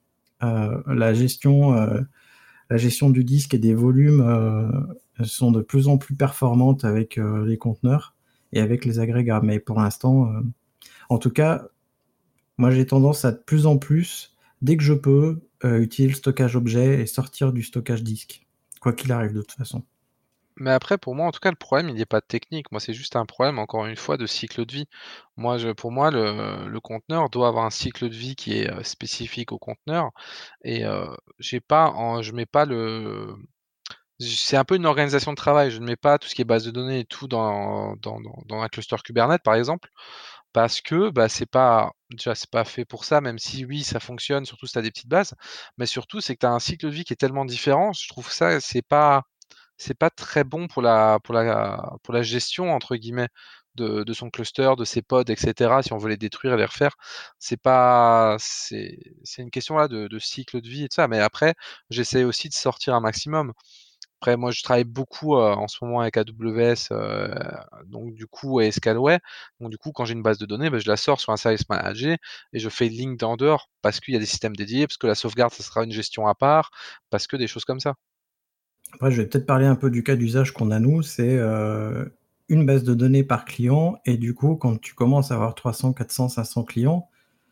C: euh, la gestion, euh, la gestion du disque et des volumes euh, sont de plus en plus performantes avec euh, les conteneurs et avec les agrégats. Mais pour l'instant, euh, en tout cas, moi j'ai tendance à de plus en plus, dès que je peux, euh, utiliser le stockage objet et sortir du stockage disque, quoi qu'il arrive de toute façon.
E: Mais après, pour moi, en tout cas, le problème, il n'est pas technique. Moi, c'est juste un problème, encore une fois, de cycle de vie. Moi, je, pour moi, le, le conteneur doit avoir un cycle de vie qui est euh, spécifique au conteneur. Et euh, j'ai pas, en, je mets pas le. C'est un peu une organisation de travail. Je ne mets pas tout ce qui est base de données et tout dans, dans, dans, dans un cluster Kubernetes, par exemple, parce que bah, c'est pas. Déjà, c'est pas fait pour ça, même si oui, ça fonctionne, surtout si tu as des petites bases. Mais surtout, c'est que tu as un cycle de vie qui est tellement différent. Je trouve ça, c'est pas c'est pas très bon pour la pour la pour la «gestion» entre guillemets de de son cluster, de ses pods et cetera, si on veut les détruire et les refaire. C'est pas c'est c'est une question là de de cycle de vie et tout ça, mais après, j'essaie aussi de sortir un maximum. Après moi, je travaille beaucoup, heu, en ce moment avec A W S, heu, donc du coup et Scalway. Donc du coup, quand j'ai une base de données, bah, je la sors sur un service managé et je fais link en dehors parce qu'il y a des systèmes dédiés, parce que la sauvegarde, ça sera une gestion à part, parce que des choses comme ça.
C: Après, je vais peut-être parler un peu du cas d'usage qu'on a nous, c'est euh, une base de données par client, et du coup, quand tu commences à avoir trois cents, quatre cents, cinq cents clients,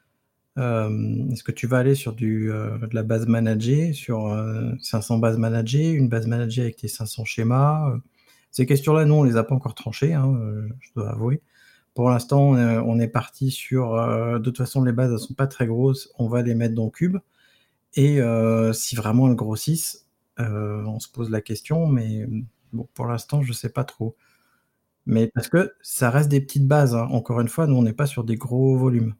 C: euh, est-ce que tu vas aller sur du, euh, de la base managée, sur euh, cinq cents bases managées, une base managée avec tes cinq cents schémas? Ces questions-là, nous, on les a pas encore tranchées, hein, euh, je dois avouer. Pour l'instant, on est, on est parti sur... euh, de toute façon, les bases, elles sont pas très grosses, on va les mettre dans Cube. Et euh, si vraiment elles grossissent, euh, on se pose la question, mais bon, pour l'instant, je sais pas trop. Mais parce que ça reste des petites bases, hein. Encore une fois, nous, on n'est pas sur des gros volumes.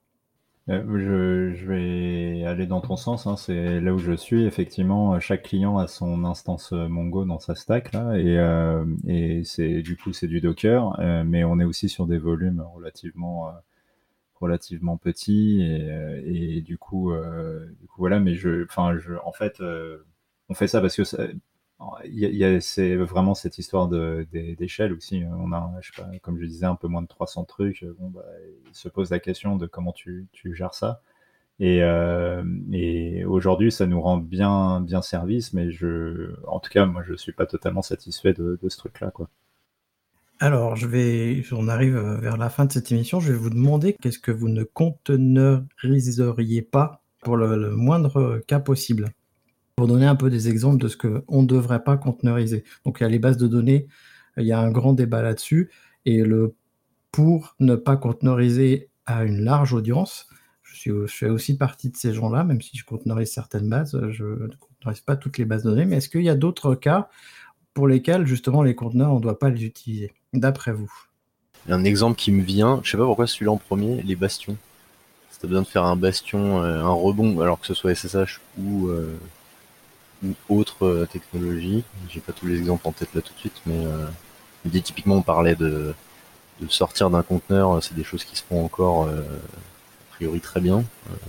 F: Euh, je, je vais aller dans ton sens, hein, c'est là où je suis. Effectivement, chaque client a son instance euh, Mongo dans sa stack là, et, euh, et c'est du coup c'est du Docker, euh, mais on est aussi sur des volumes relativement euh, relativement petits et, euh, et du coup euh, du coup voilà. Mais je, enfin je, en fait, euh, on fait ça parce que ça, il y a, il y a- c'est vraiment cette histoire de, des- d'échelle aussi. On a, je sais pas, comme je disais, un peu moins de trois cents trucs. Bon, bah, il se pose la question de comment tu, tu gères ça. Et, euh, et aujourd'hui, ça nous rend bien, bien service, mais je, en tout cas, moi, je suis pas totalement satisfait de, de ce truc-là, quoi.
C: Alors, je vais, on arrive euh, vers la fin de cette émission. Je vais vous demander qu'est-ce que vous ne conteneuriseriez pas pour le, le moindre cas possible. Pour donner un peu des exemples de ce qu'on ne devrait pas conteneuriser. Donc, il y a les bases de données, il y a un grand débat là-dessus. Et le pour ne pas conteneuriser à une large audience, je, suis, je fais aussi partie de ces gens-là, même si je conteneurise certaines bases, je ne conteneurise pas toutes les bases de données. Mais est-ce qu'il y a d'autres cas pour lesquels, justement, les conteneurs, on ne doit pas les utiliser, d'après vous?
D: Un exemple qui me vient, je sais pas pourquoi celui-là en premier, les bastions. Si t'as besoin de faire un bastion, euh, un rebond, alors que ce soit S S H ou, euh, ou autre euh, technologie, j'ai pas tous les exemples en tête là tout de suite, mais euh, dit typiquement on parlait de, de sortir d'un conteneur, c'est des choses qui se font encore euh, a priori très bien.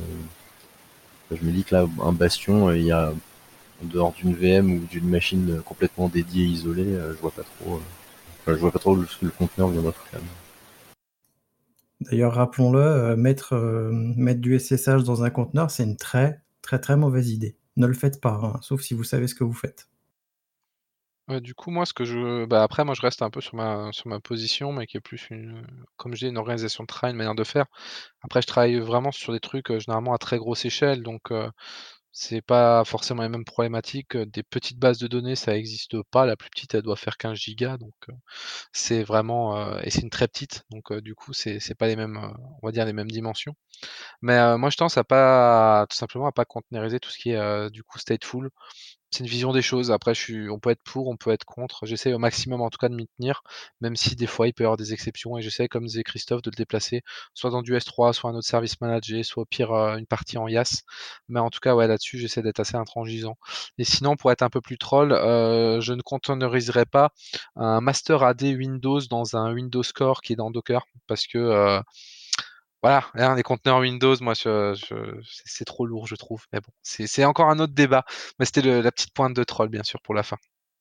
D: Euh, je me dis que là, un bastion, il y a en dehors d'une V M ou d'une machine complètement dédiée, isolée, euh, je vois pas trop. Euh, enfin, je vois pas trop ce que le conteneur viendra faire.
C: D'ailleurs, rappelons-le, euh, mettre, euh, mettre du S S H dans un conteneur, c'est une très, très, très mauvaise idée. Ne le faites pas, hein, sauf si vous savez ce que vous faites.
E: Ouais, du coup, moi, ce que je bah, après, moi, je reste un peu sur ma sur ma position, mais qui est plus une, comme je dis, une organisation de travail, une manière de faire. Après, je travaille vraiment sur des trucs, heu, généralement à très grosse échelle, donc heu, c'est pas forcément les mêmes problématiques. Heu, des petites bases de données, ça existe pas. La plus petite, elle doit faire quinze gigas, donc heu, c'est vraiment, heu et c'est une très petite, donc heu, du coup, c'est c'est pas les mêmes, heu, on va dire les mêmes dimensions. Mais heu, moi, je pense à pas tout simplement à pas containeriser tout ce qui est, heu, du coup stateful. C'est une vision des choses. Après, je suis on peut être pour, on peut être contre. J'essaie au maximum, en tout cas, de m'y tenir, même si des fois, il peut y avoir des exceptions et j'essaie, comme disait Christophe, de le déplacer soit dans du S trois, soit un autre service managé, soit au pire, heu, une partie en IaaS. Mais en tout cas, ouais, là-dessus, j'essaie d'être assez intransigeant. Et sinon, pour être un peu plus troll, heu, je ne containeriserai pas un master A D Windows dans un Windows Core qui est dans Docker parce que, heu, voilà, hein, les conteneurs Windows, moi, je je c'est c'est trop lourd, je trouve. Mais bon, c'est c'est encore un autre débat. Mais c'était le la petite pointe de troll, bien sûr, pour la fin.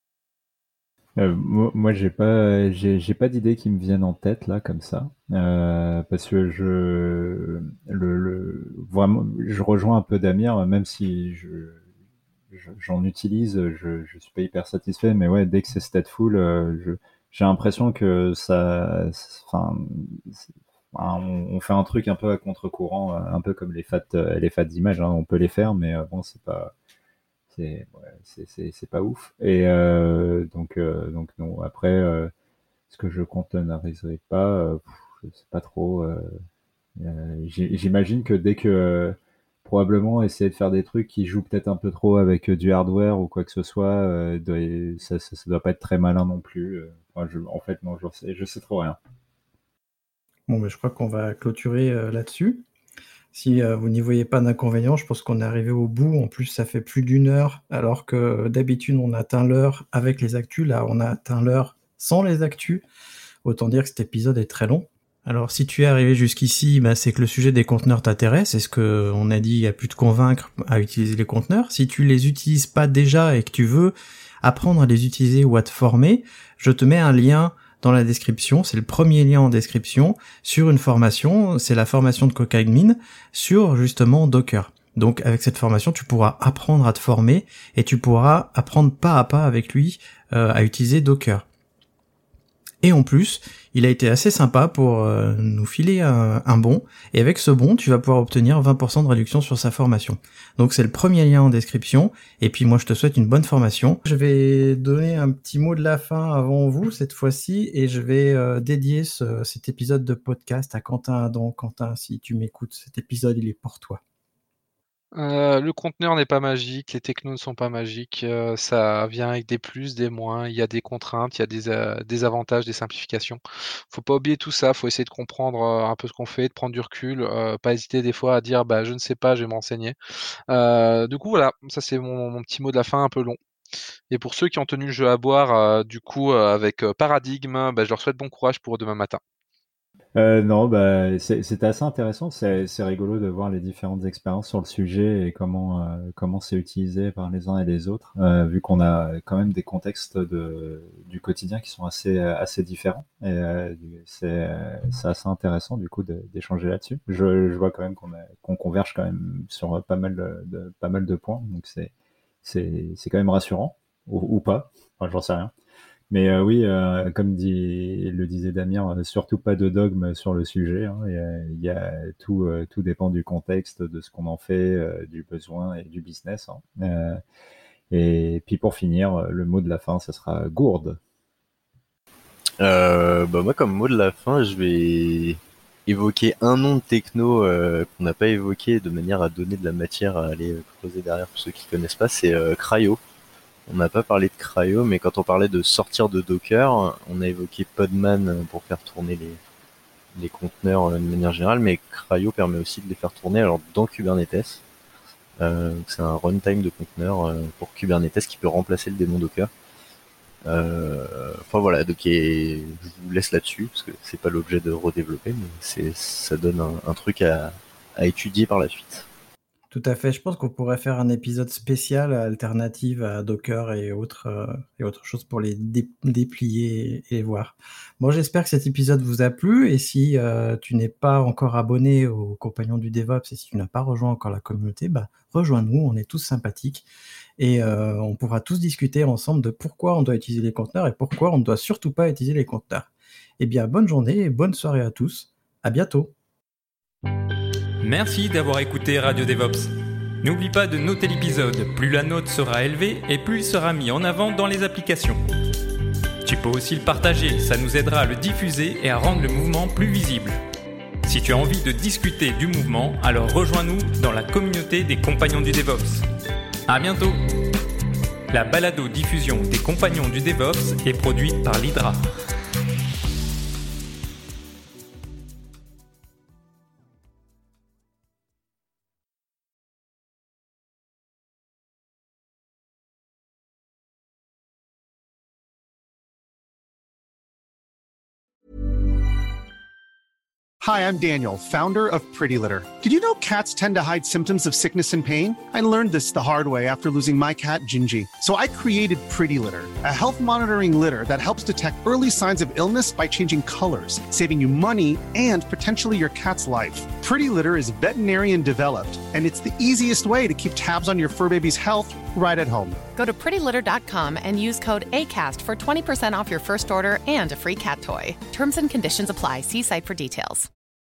F: Euh, moi, moi, j'ai pas, j'ai, j'ai pas d'idées qui me viennent en tête là comme ça, euh, parce que je, le, le, vraiment, je rejoins un peu Damir, même si je, je- j'en utilise, je, je suis pas hyper satisfait, mais ouais, dès que c'est stateful, euh, je, j'ai l'impression que ça, enfin, c'est- enfin, on, on fait un truc un peu à contre-courant, euh, un peu comme les fat, euh, les fat d'images, hein, on peut les faire, mais euh, bon, c'est pas c'est ouais, c'est c'est c'est pas ouf. Et euh, donc euh, donc non. Après, euh, ce que je containeriserai pas, euh, pff, je sais pas trop. Euh, euh, j'ai- j'imagine que dès que euh, probablement essayer de faire des trucs qui jouent peut-être un peu trop avec euh, du hardware ou quoi que ce soit, euh, doit- ça, ça, ça doit pas être très malin non plus. euh. Enfin, je, en fait, non, je sais, je sais trop rien.
C: Bon, mais je crois qu'on va clôturer euh, là-dessus. Si euh, vous n'y voyez pas d'inconvénient, je pense qu'on est arrivé au bout. En plus, ça fait plus d'une heure, alors que euh, d'habitude, on atteint l'heure avec les actus. Là, on a atteint l'heure sans les actus. Autant dire que cet épisode est très long. Alors, si tu es arrivé jusqu'ici, bah, c'est que le sujet des conteneurs t'intéresse. Est-ce que on a dit, il a pu te convaincre à utiliser les conteneurs? Si tu les utilises pas déjà et que tu veux apprendre à les utiliser ou à te former, je te mets un lien dans la description. C'est le premier lien en description sur une formation. C'est la formation de Cocaadmin sur justement Docker. Donc, avec cette formation, tu pourras apprendre à te former et tu pourras apprendre pas à pas avec lui euh, à utiliser Docker. Et en plus, il a été assez sympa pour euh, nous filer un, un bon, et avec ce bon, tu vas pouvoir obtenir vingt pour cent de réduction sur sa formation. Donc c'est le premier lien en description, et puis moi je te souhaite une bonne formation. Je vais donner un petit mot de la fin avant vous cette fois-ci, et je vais euh, dédier ce, cet épisode de podcast à Quentin Adam. Quentin, si tu m'écoutes, cet épisode il est pour toi.
E: Heu, le conteneur n'est pas magique, les technos ne sont pas magiques, heu, ça vient avec des plus, des moins, il y a des contraintes, il y a des, heu, des avantages, des simplifications. Faut pas oublier tout ça, faut essayer de comprendre, heu, un peu ce qu'on fait, de prendre du recul, heu, pas hésiter des fois à dire: «Bah, je ne sais pas, je vais me renseigner». Heu, du coup, voilà, ça c'est mon mon petit mot de la fin un peu long. Et pour ceux qui ont tenu le jeu à boire, heu, du coup, heu, avec, heu, Paradigme, bah, je leur souhaite bon courage pour demain matin.
F: Euh, non, bah, c'est- c'était assez intéressant. C'est c'est rigolo de voir les différentes expériences sur le sujet et comment euh, comment c'est utilisé par les uns et les autres, euh, vu qu'on a quand même des contextes de, du quotidien qui sont assez euh, assez différents. Et euh, du- c'est euh, c'est assez intéressant du coup de- d'échanger là-dessus. Je, je vois quand même qu'on a- qu'on converge quand même sur pas mal de, de- pas mal de points, donc c'est c'est c'est quand même rassurant ou, ou pas. Enfin, j'en sais rien. Mais euh, oui, euh, comme dit, le disait Damien, euh, surtout pas de dogme sur le sujet. Hein. Il y a, il y a tout, euh, tout dépend du contexte, de ce qu'on en fait, euh, du besoin et du business. Hein. Euh, et puis pour finir, le mot de la fin, ce sera gourde.
D: Euh, bah moi, comme mot de la fin, je vais évoquer un nom de techno euh, qu'on n'a pas évoqué de manière à donner de la matière à aller creuser derrière pour ceux qui connaissent pas. C'est euh, Cryo. On n'a pas parlé de Cryo, mais quand on parlait de sortir de Docker, on a évoqué Podman pour faire tourner les, les conteneurs de manière générale, mais Cryo permet aussi de les faire tourner alors dans Kubernetes. Euh, c'est un runtime de conteneurs euh, pour Kubernetes qui peut remplacer le démon Docker. Euh, enfin voilà, donc et, je vous laisse là-dessus parce que c'est pas l'objet de redévelopper, mais c'est ça donne un, un truc à, à étudier par la suite.
C: Tout à fait. Je pense qu'on pourrait faire un épisode spécial alternative à Docker et autres, euh, et autres choses pour les dé- déplier et les voir. Bon, j'espère que cet épisode vous a plu. Et si euh, tu n'es pas encore abonné aux Compagnons du DevOps et si tu n'as pas rejoint encore la communauté, bah, rejoins-nous. On est tous sympathiques. Et euh, on pourra tous discuter ensemble de pourquoi on doit utiliser les conteneurs et pourquoi on ne doit surtout pas utiliser les conteneurs. Eh bien, bonne journée et bonne soirée à tous. À bientôt.
B: Merci d'avoir écouté Radio DevOps. N'oublie pas de noter l'épisode, plus la note sera élevée et plus il sera mis en avant dans les applications. Tu peux aussi le partager, ça nous aidera à le diffuser et à rendre le mouvement plus visible. Si tu as envie de discuter du mouvement, alors rejoins-nous dans la communauté des Compagnons du DevOps. À bientôt. La balado-diffusion des Compagnons du DevOps est produite par l'Hydra.
G: Hi, I'm Daniel, founder of Pretty Litter. Did you know cats tend to hide symptoms of sickness and pain? I learned this the hard way after losing my cat, Gingy. So I created Pretty Litter, a health monitoring litter that helps detect early signs of illness by changing colors, saving you money and potentially your cat's life. Pretty Litter is veterinarian developed, and it's the easiest way to keep tabs on your fur baby's health right at home.
H: Go to pretty litter dot com and use code ACAST for twenty percent off your first order and a free cat toy. Terms and conditions apply. See site for details.